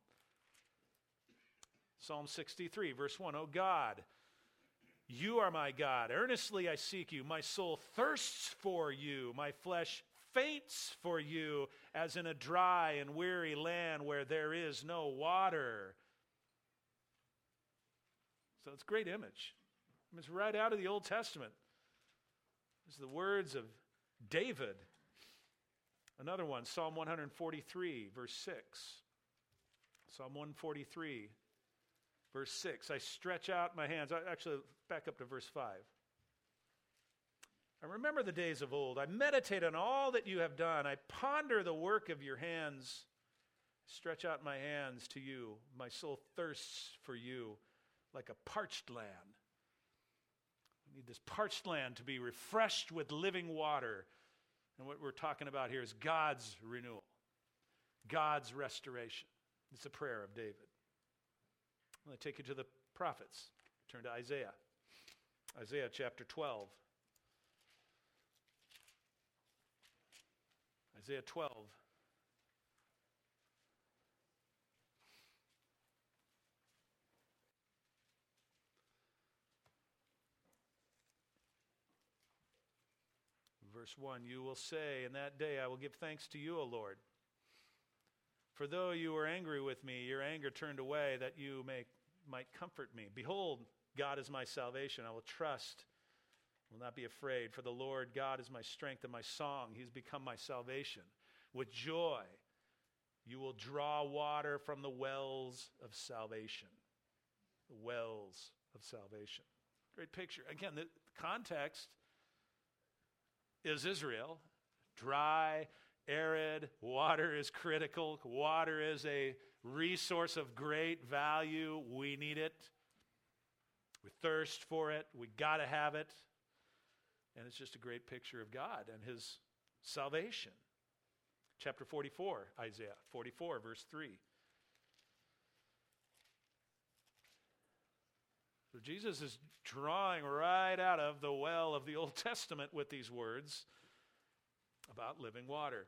Psalm 63, verse 1. O God, you are my God. Earnestly I seek you. My soul thirsts for you. My flesh faints for you, as in a dry and weary land where there is no water. So it's a great image. It's right out of the Old Testament. It's the words of David. Another one, Psalm 143, verse 6. Psalm 143, verse 6. I stretch out my hands. Actually, back up to verse 5. I remember the days of old. I meditate on all that you have done. I ponder the work of your hands. Stretch out my hands to you. My soul thirsts for you like a parched land. We need this parched land to be refreshed with living water. And what we're talking about here is God's renewal, God's restoration. It's a prayer of David. I'm going to take you to the prophets. Turn to Isaiah. Isaiah chapter 12. Isaiah 12. Verse 1, you will say, in that day I will give thanks to you, O Lord. For though you were angry with me, your anger turned away, that you might comfort me. Behold, God is my salvation. I will trust, will not be afraid. For the Lord God is my strength and my song. He's become my salvation. With joy, you will draw water from the wells of salvation. The wells of salvation. Great picture. Again, the context is Israel. Dry, arid, water is critical. Water is a resource of great value. We need it. We thirst for it. We got to have it. And it's just a great picture of God and his salvation. Chapter 44, Isaiah 44, verse 3. So Jesus is drawing right out of the well of the Old Testament with these words about living water.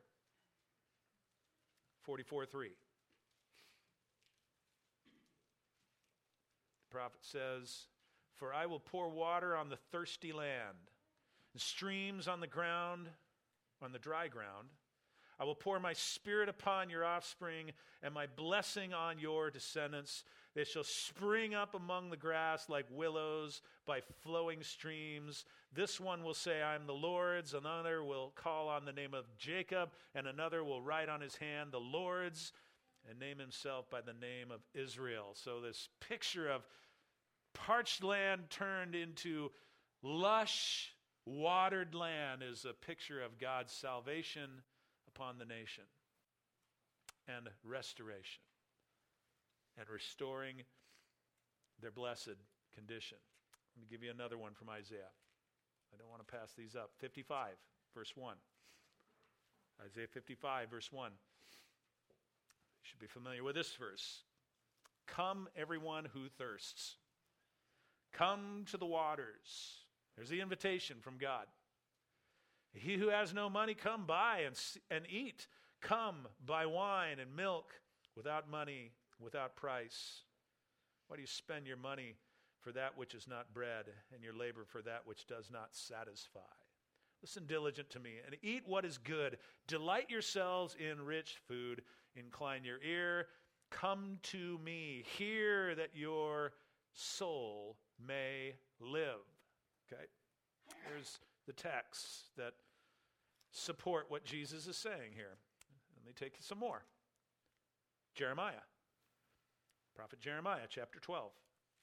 44:3. The prophet says, For I will pour water on the thirsty land, and streams on the ground, on the dry ground. I will pour my Spirit upon your offspring, and my blessing on your descendants. They shall spring up among the grass like willows by flowing streams. This one will say, I am the Lord's. Another will call on the name of Jacob, and another will write on his hand, the Lord's, and name himself by the name of Israel. So this picture of parched land turned into lush, watered land is a picture of God's salvation upon the nation and restoration and restoring their blessed condition. Let me give you another one from Isaiah. I don't want to pass these up. 55, verse 1. Isaiah 55, verse 1. You should be familiar with this verse. Come, everyone who thirsts. Come to the waters. There's the invitation from God. He who has no money, come buy and eat. Come, buy wine and milk without money, without price. Why do you spend your money for that which is not bread, and your labor for that which does not satisfy? Listen diligent to me, and eat what is good. Delight yourselves in rich food. Incline your ear. Come to me. Hear that your soul may live. Okay? There's the texts that support what Jesus is saying here. Let me take some more. Jeremiah. Prophet Jeremiah, chapter 12.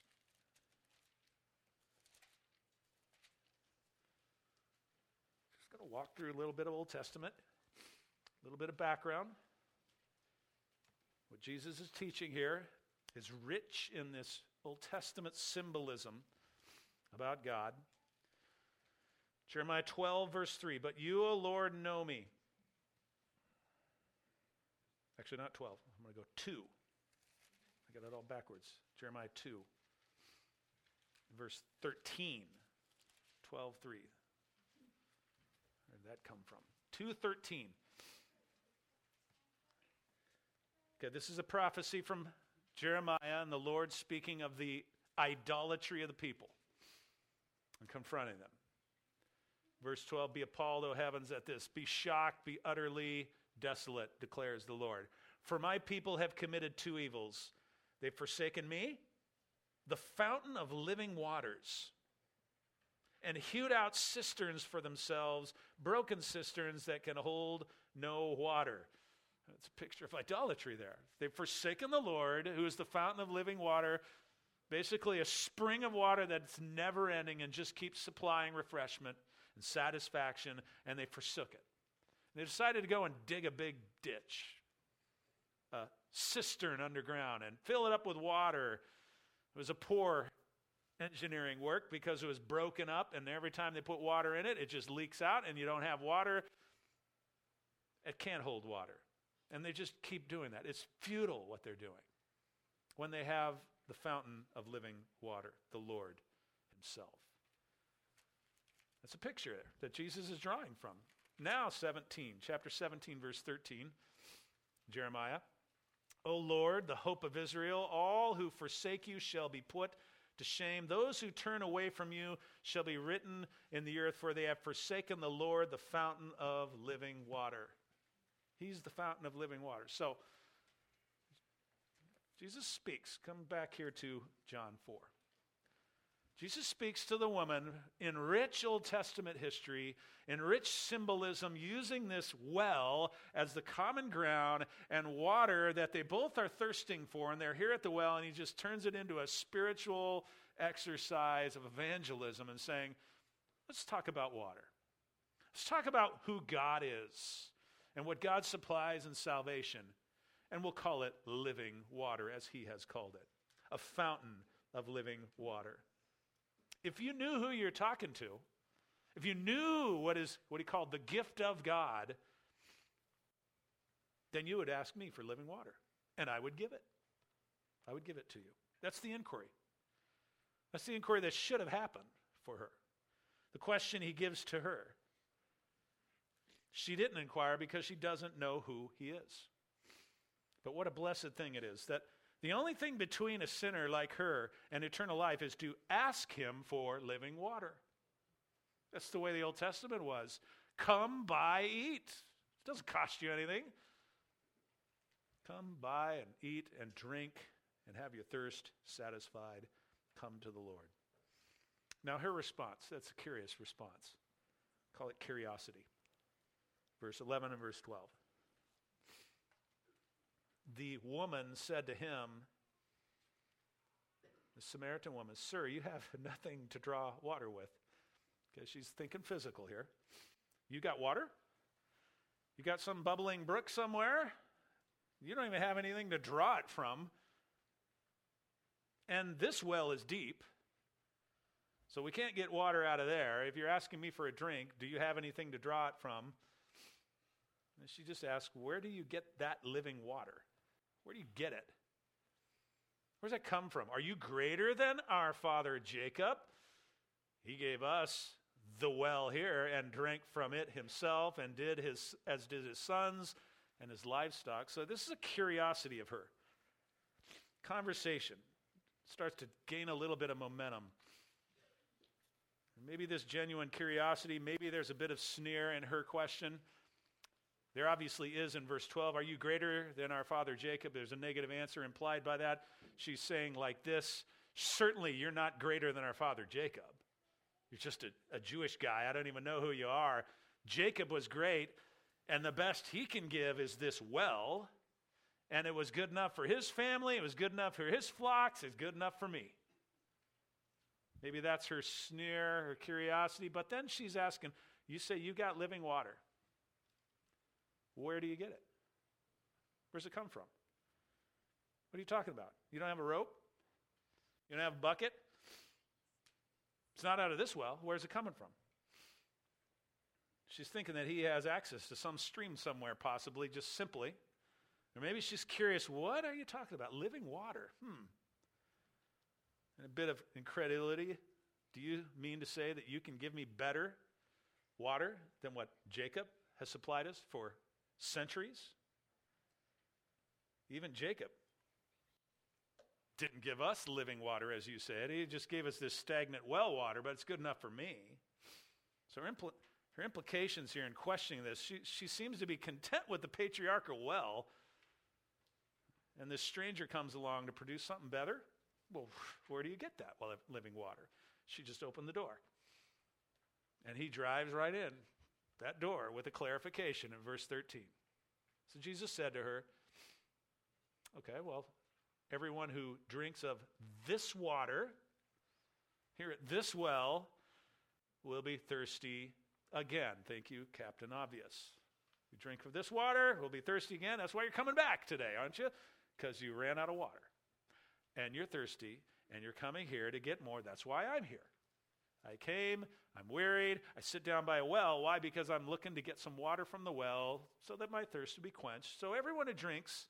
Just going to walk through a little bit of Old Testament, a little bit of background. What Jesus is teaching here is rich in this Old Testament symbolism about God. Jeremiah 12, verse 3. But you, O Lord, know me. Actually, not 12. I'm going to go 2. I got it all backwards. Jeremiah 2, verse 13. 12, 3. Where did that come from? 2:13. Okay, this is a prophecy from Jeremiah and the Lord speaking of the idolatry of the people and confronting them. Verse 12, be appalled, O heavens, at this. Be shocked, be utterly desolate, declares the Lord. For my people have committed 2 evils. They've forsaken me, the fountain of living waters, and hewed out cisterns for themselves, broken cisterns that can hold no water. It's a picture of idolatry there. They've forsaken the Lord, who is the fountain of living water, basically a spring of water that's never ending and just keeps supplying refreshment and satisfaction, and they forsook it. They decided to go and dig a big ditch, a cistern underground, and fill it up with water. It was a poor engineering work because it was broken up, and every time they put water in it, it just leaks out, and you don't have water. It can't hold water. And they just keep doing that. It's futile what they're doing when they have the fountain of living water, the Lord himself. That's a picture there that Jesus is drawing from. Now, chapter 17, verse 13, Jeremiah. O Lord, the hope of Israel, all who forsake you shall be put to shame. Those who turn away from you shall be written in the earth, for they have forsaken the Lord, the fountain of living water. He's the fountain of living water. So, Jesus speaks. Come back here to John 4. Jesus speaks to the woman in rich Old Testament history, in rich symbolism, using this well as the common ground and water that they both are thirsting for, and they're here at the well, and he just turns it into a spiritual exercise of evangelism and saying, let's talk about water. Let's talk about who God is and what God supplies in salvation, and we'll call it living water, as he has called it, a fountain of living water. If you knew who you're talking to, if you knew what he called the gift of God, then you would ask me for living water, and I would give it. I would give it to you. That's the inquiry. That's the inquiry that should have happened for her. The question he gives to her. She didn't inquire because she doesn't know who he is. But what a blessed thing it is that The only thing between a sinner like her and eternal life is to ask him for living water. That's the way the Old Testament was. Come, buy, eat. It doesn't cost you anything. Come, buy, and eat, and drink, and have your thirst satisfied. Come to the Lord. Now her response, that's a curious response. Call it curiosity. Verse 11 and verse 12. The woman said to him, the Samaritan woman, "Sir, you have nothing to draw water with." Okay, she's thinking physical here. You got water? You got some bubbling brook somewhere? You don't even have anything to draw it from. And this well is deep, so we can't get water out of there. If you're asking me for a drink, do you have anything to draw it from? And she just asked, where do you get that living water? Where do you get it? Where does that come from? Are you greater than our father Jacob? He gave us the well here and drank from it himself and as did his sons and his livestock. So this is a curiosity of her. Conversation starts to gain a little bit of momentum. Maybe this genuine curiosity, maybe there's a bit of sneer in her question. There obviously is in verse 12, are you greater than our father Jacob? There's a negative answer implied by that. She's saying like this, certainly you're not greater than our father Jacob. You're just a Jewish guy. I don't even know who you are. Jacob was great, and the best he can give is this well, and it was good enough for his family. It was good enough for his flocks. It's good enough for me. Maybe that's her sneer, her curiosity, but then she's asking, you say you got living water. Where do you get it? Where's it come from? What are you talking about? You don't have a rope? You don't have a bucket? It's not out of this well. Where's it coming from? She's thinking that he has access to some stream somewhere, possibly, just simply. Or maybe she's curious, what are you talking about? Living water. And a bit of incredulity. Do you mean to say that you can give me better water than what Jacob has supplied us for centuries? Even Jacob didn't give us living water, as you said. He just gave us this stagnant well water, but it's good enough for me. So her implications here in questioning this, she seems to be content with the patriarchal well, and this stranger comes along to produce something better. Well, where do you get that living water? She just opened the door. And he drives right in that door with a clarification in verse 13. So Jesus said to her, okay, well, everyone who drinks of this water here at this well will be thirsty again. Thank you, Captain Obvious. You drink of this water, we'll be thirsty again. That's why you're coming back today, aren't you? Because you ran out of water. And you're thirsty, and you're coming here to get more. That's why I'm here. I came, I'm wearied, I sit down by a well. Why? Because I'm looking to get some water from the well so that my thirst will be quenched. So everyone who drinks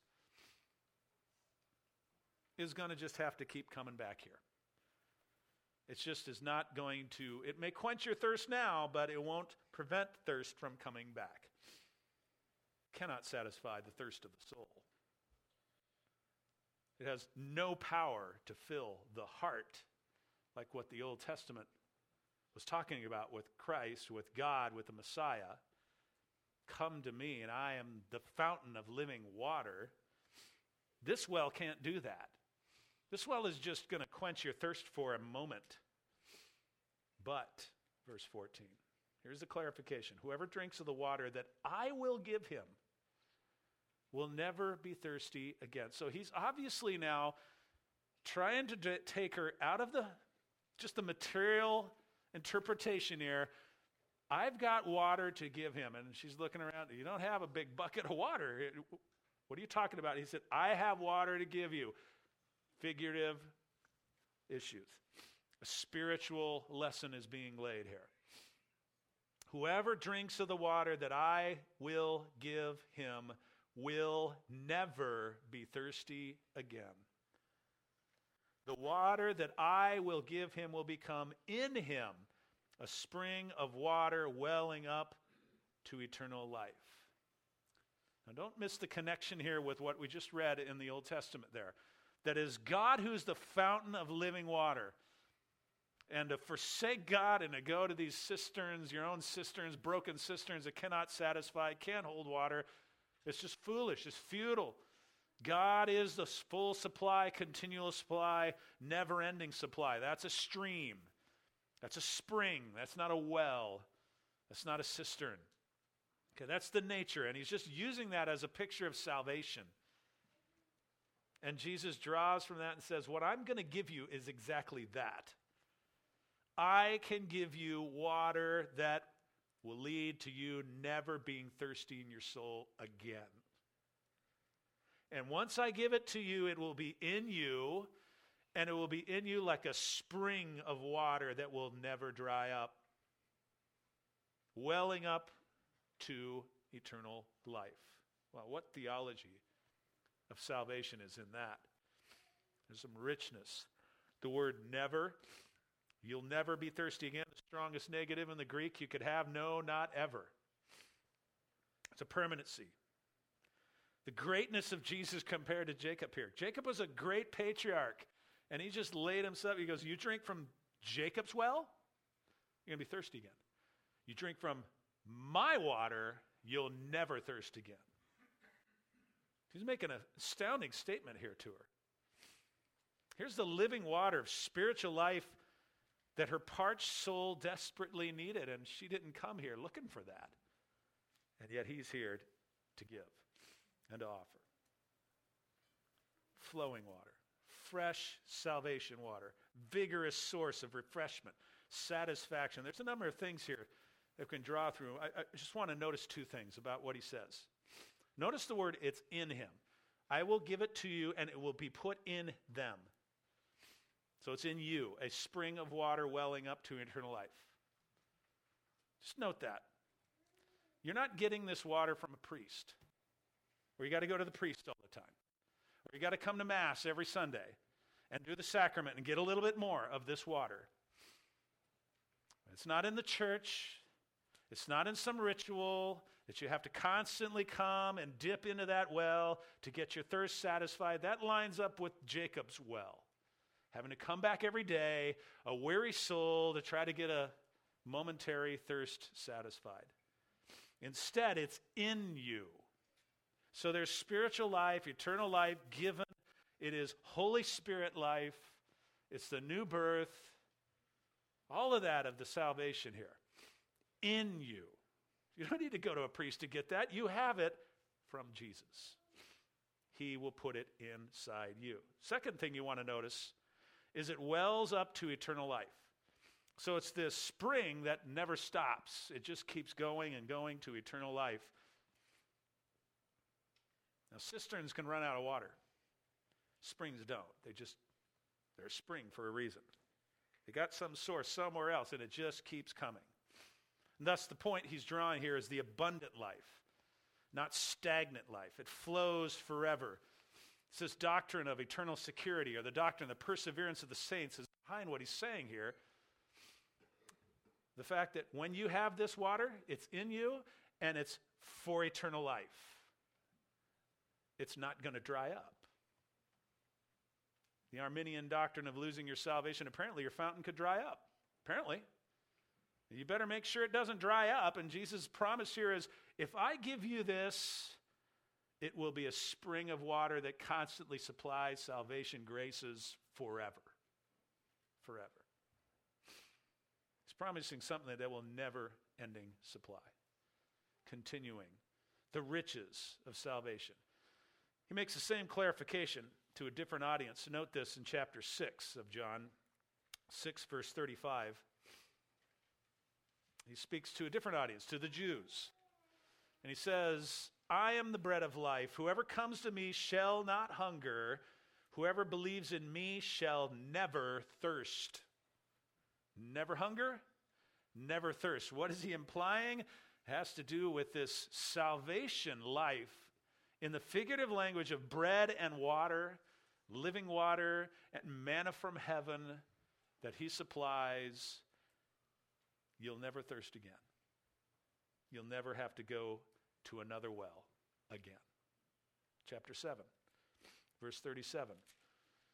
is going to just have to keep coming back here. It just is not going to, it may quench your thirst now, but it won't prevent thirst from coming back. Cannot satisfy the thirst of the soul. It has no power to fill the heart like what the Old Testament was talking about with Christ, with God, with the Messiah. Come to me, and I am the fountain of living water. This well can't do that. This well is just going to quench your thirst for a moment. But, verse 14, here's the clarification. Whoever drinks of the water that I will give him will never be thirsty again. So he's obviously now trying to take her out of just the material interpretation here. I've got water to give him. And she's looking around. You don't have a big bucket of water. What are you talking about? He said, I have water to give you. Figurative issues. A spiritual lesson is being laid here. Whoever drinks of the water that I will give him will never be thirsty again. The water that I will give him will become in him a spring of water welling up to eternal life. Now don't miss the connection here with what we just read in the Old Testament there. that is God who's the fountain of living water. And to forsake God and to go to these cisterns, your own cisterns, broken cisterns that cannot satisfy, can't hold water, it's just foolish, it's futile. God is the full supply, continual supply, never-ending supply. That's a stream. That's a spring. That's not a well. That's not a cistern. Okay, that's the nature, and he's just using that as a picture of salvation. And Jesus draws from that and says, what I'm going to give you is exactly that. I can give you water that will lead to you never being thirsty in your soul again. And once I give it to you, it will be in you, and it will be in you like a spring of water that will never dry up, welling up to eternal life. Well, what theology of salvation is in that? There's some richness. The word never, you'll never be thirsty again. The strongest negative in the Greek you could have, no, not ever. It's a permanency. The greatness of Jesus compared to Jacob here. Jacob was a great patriarch, and he just laid himself. He goes, you drink from Jacob's well, you're going to be thirsty again. You drink from my water, you'll never thirst again. He's making an astounding statement here to her. Here's the living water of spiritual life that her parched soul desperately needed, and she didn't come here looking for that. And yet he's here to give and to offer. Flowing water, fresh salvation water, vigorous source of refreshment, satisfaction. There's a number of things here that we can draw through. I just want to notice two things about what he says. Notice the word, it's in him. I will give it to you, and it will be put in them. So it's in you, a spring of water welling up to eternal life. Just note that. You're not getting this water from a priest, or you got to go to the priest all the time, or you got to come to Mass every Sunday and do the sacrament and get a little bit more of this water. It's not in the church. It's not in some ritual that you have to constantly come and dip into that well to get your thirst satisfied. That lines up with Jacob's well. Having to come back every day, a weary soul to try to get a momentary thirst satisfied. Instead, it's in you. So there's spiritual life, eternal life given. It is Holy Spirit life. It's the new birth. All of that of the salvation here. In you. You don't need to go to a priest to get that. You have it from Jesus. He will put it inside you. Second thing you want to notice is it wells up to eternal life. So it's this spring that never stops. It just keeps going and going to eternal life. Now, cisterns can run out of water. Springs don't. They're a spring for a reason. They got some source somewhere else, and it just keeps coming. And thus, the point he's drawing here is the abundant life, not stagnant life. It flows forever. It's this doctrine of eternal security, or the doctrine of the perseverance of the saints is behind what he's saying here. The fact that when you have this water, it's in you, and it's for eternal life. It's not going to dry up. The Arminian doctrine of losing your salvation, apparently your fountain could dry up. Apparently. You better make sure it doesn't dry up, and Jesus' promise here is, if I give you this, it will be a spring of water that constantly supplies salvation graces forever. Forever. He's promising something that will never-ending supply. Continuing. The riches of salvation. He makes the same clarification to a different audience. Note this in chapter 6 of John, 6 verse 35. He speaks to a different audience, to the Jews. And he says, I am the bread of life. Whoever comes to me shall not hunger. Whoever believes in me shall never thirst. Never hunger, never thirst. What is he implying? It has to do with this salvation life in the figurative language of bread and water, living water and manna from heaven that he supplies. You'll never thirst again. You'll never have to go to another well again. Chapter 7, verse 37.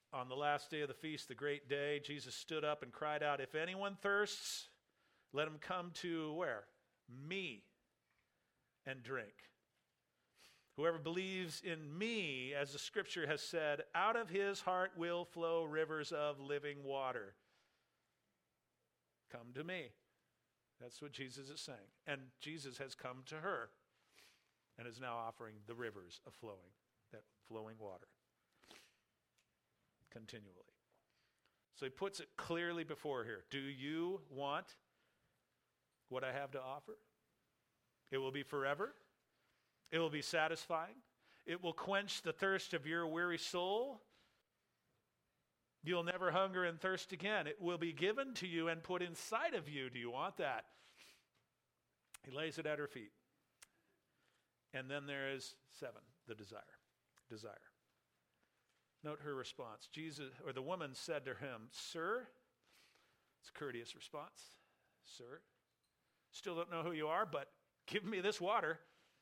On the last day of the feast, the great day, Jesus stood up and cried out, "If anyone thirsts, let him come to" where? Me, "and drink. Whoever believes in me, as the scripture has said, out of his heart will flow rivers of living water." Come to me. That's what Jesus is saying. And Jesus has come to her and is now offering the rivers of that flowing water continually. So he puts it clearly before her. Do you want what I have to offer? It will be forever. It will be satisfying. It will quench the thirst of your weary soul. You'll never hunger and thirst again. It will be given to you and put inside of you. Do you want that? He lays it at her feet. And then there is 7, the desire. Desire. Note her response. The woman said to him, "Sir," it's a courteous response, "Sir, still don't know who you are, but give me this water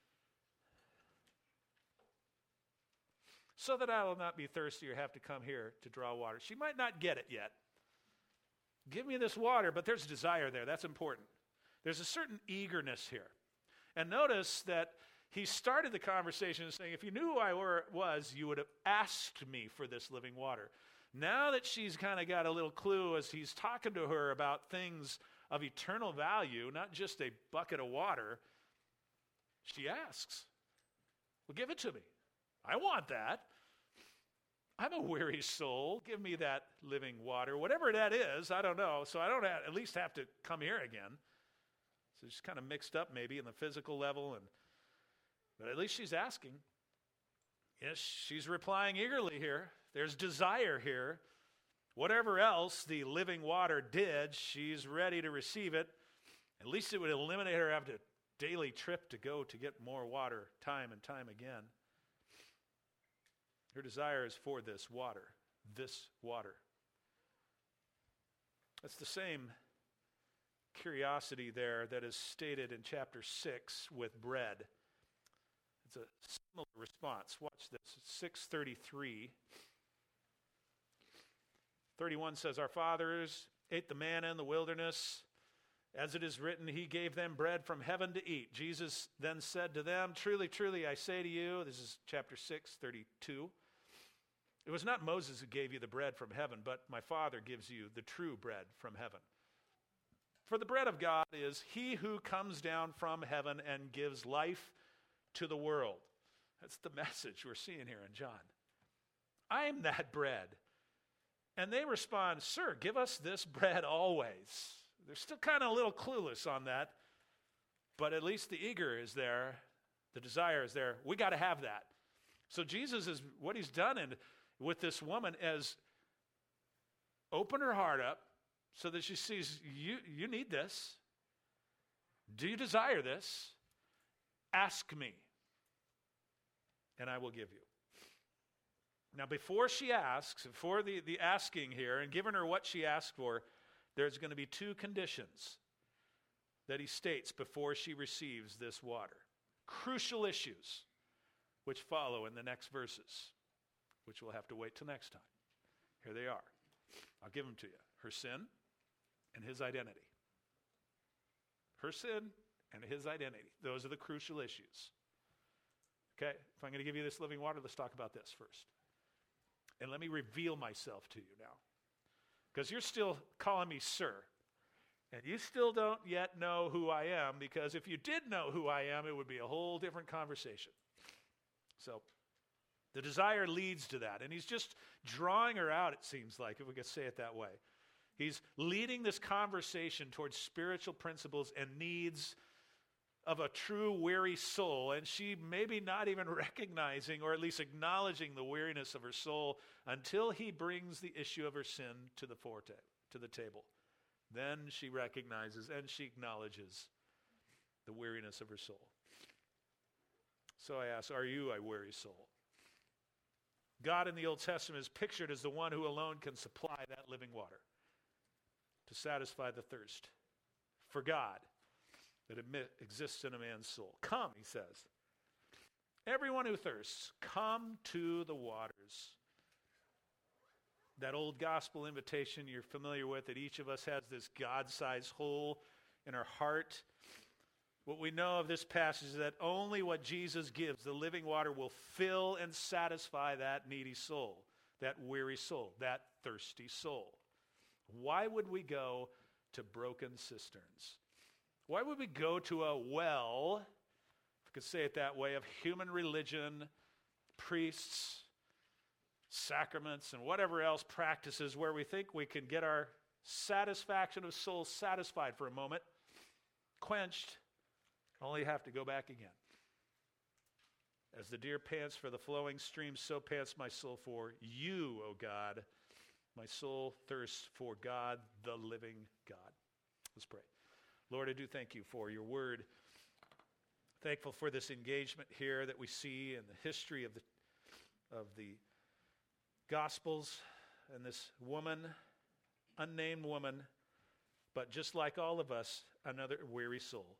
so that I will not be thirsty or have to come here to draw water." She might not get it yet. Give me this water, but there's desire there. That's important. There's a certain eagerness here. And notice that he started the conversation saying, if you knew who I was, you would have asked me for this living water. Now that she's kind of got a little clue as he's talking to her about things of eternal value, not just a bucket of water, she asks, "Well, give it to me. I want that. I'm a weary soul. Give me that living water." Whatever that is, I don't know. So I don't at least have to come here again. So she's kind of mixed up maybe in the physical level, but at least she's asking. Yes, she's replying eagerly here. There's desire here. Whatever else the living water did, she's ready to receive it. At least it would eliminate her having a daily trip to go to get more water time and time again. Her desire is for this water. This water. It's the same curiosity there that is stated in chapter 6 with bread. It's a similar response. Watch this. 6:33. 31 says, "Our fathers ate the manna in the wilderness. As it is written, he gave them bread from heaven to eat. Jesus then said to them, 'Truly, truly, I say to you,'" this is chapter 6:32, "it was not Moses who gave you the bread from heaven, but my Father gives you the true bread from heaven. For the bread of God is he who comes down from heaven and gives life to the world." That's the message we're seeing here in John. "I'm that bread." And they respond, "Sir, give us this bread always." They're still kind of a little clueless on that, but at least the eager is there, the desire is there. We got to have that. So Jesus is, what he's done with this woman is open her heart up so that she sees, you need this. Do you desire this? Ask me, and I will give you. Now, before she asks, before the asking here, and giving her what she asked for, there's going to be 2 conditions that he states before she receives this water. Crucial issues, which follow in the next verses, which we'll have to wait till next time. Here they are. I'll give them to you. Her sin and his identity. Her sin and his identity. Those are the crucial issues. Okay, if I'm going to give you this living water, let's talk about this first. And let me reveal myself to you now. Because you're still calling me sir. And you still don't yet know who I am, because if you did know who I am, it would be a whole different conversation. So the desire leads to that. And he's just drawing her out, it seems like, if we could say it that way. He's leading this conversation towards spiritual principles and needs of a true weary soul, and she maybe not even recognizing or at least acknowledging the weariness of her soul until he brings the issue of her sin to the table. Then she recognizes and she acknowledges the weariness of her soul. So I ask, are you a weary soul? God in the Old Testament is pictured as the one who alone can supply that living water to satisfy the thirst for God that exists in a man's soul. Come, he says. Everyone who thirsts, come to the waters. That old gospel invitation you're familiar with, that each of us has this God-sized hole in our heart. What we know of this passage is that only what Jesus gives, the living water, will fill and satisfy that needy soul, that weary soul, that thirsty soul. Why would we go to broken cisterns? Why would we go to a well, if I could say it that way, of human religion, priests, sacraments, and whatever else practices where we think we can get our satisfaction of soul satisfied for a moment, quenched, only have to go back again? As the deer pants for the flowing stream, so pants my soul for you, O God. My soul thirsts for God, the living God. Let's pray. Lord, I do thank you for your word. Thankful for this engagement here that we see in the history of the Gospels, and this woman, unnamed woman, but just like all of us, another weary soul,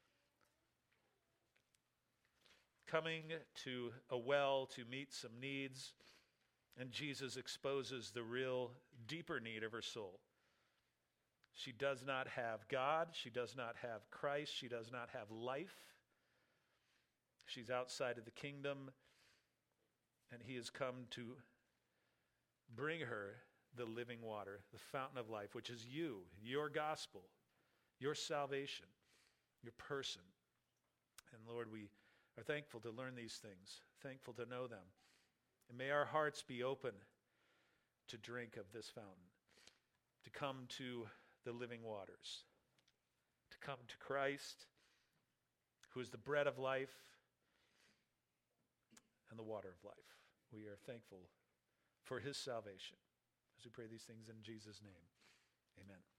coming to a well to meet some needs, and Jesus exposes the real deeper need of her soul. She does not have God. She does not have Christ. She does not have life. She's outside of the kingdom, and he has come to bring her the living water, the fountain of life, which is you, your gospel, your salvation, your person. And Lord, we are thankful to learn these things, thankful to know them. And may our hearts be open to drink of this fountain, to come to the living waters, to come to Christ, who is the bread of life and the water of life. We are thankful for his salvation. As we pray these things in Jesus' name, amen.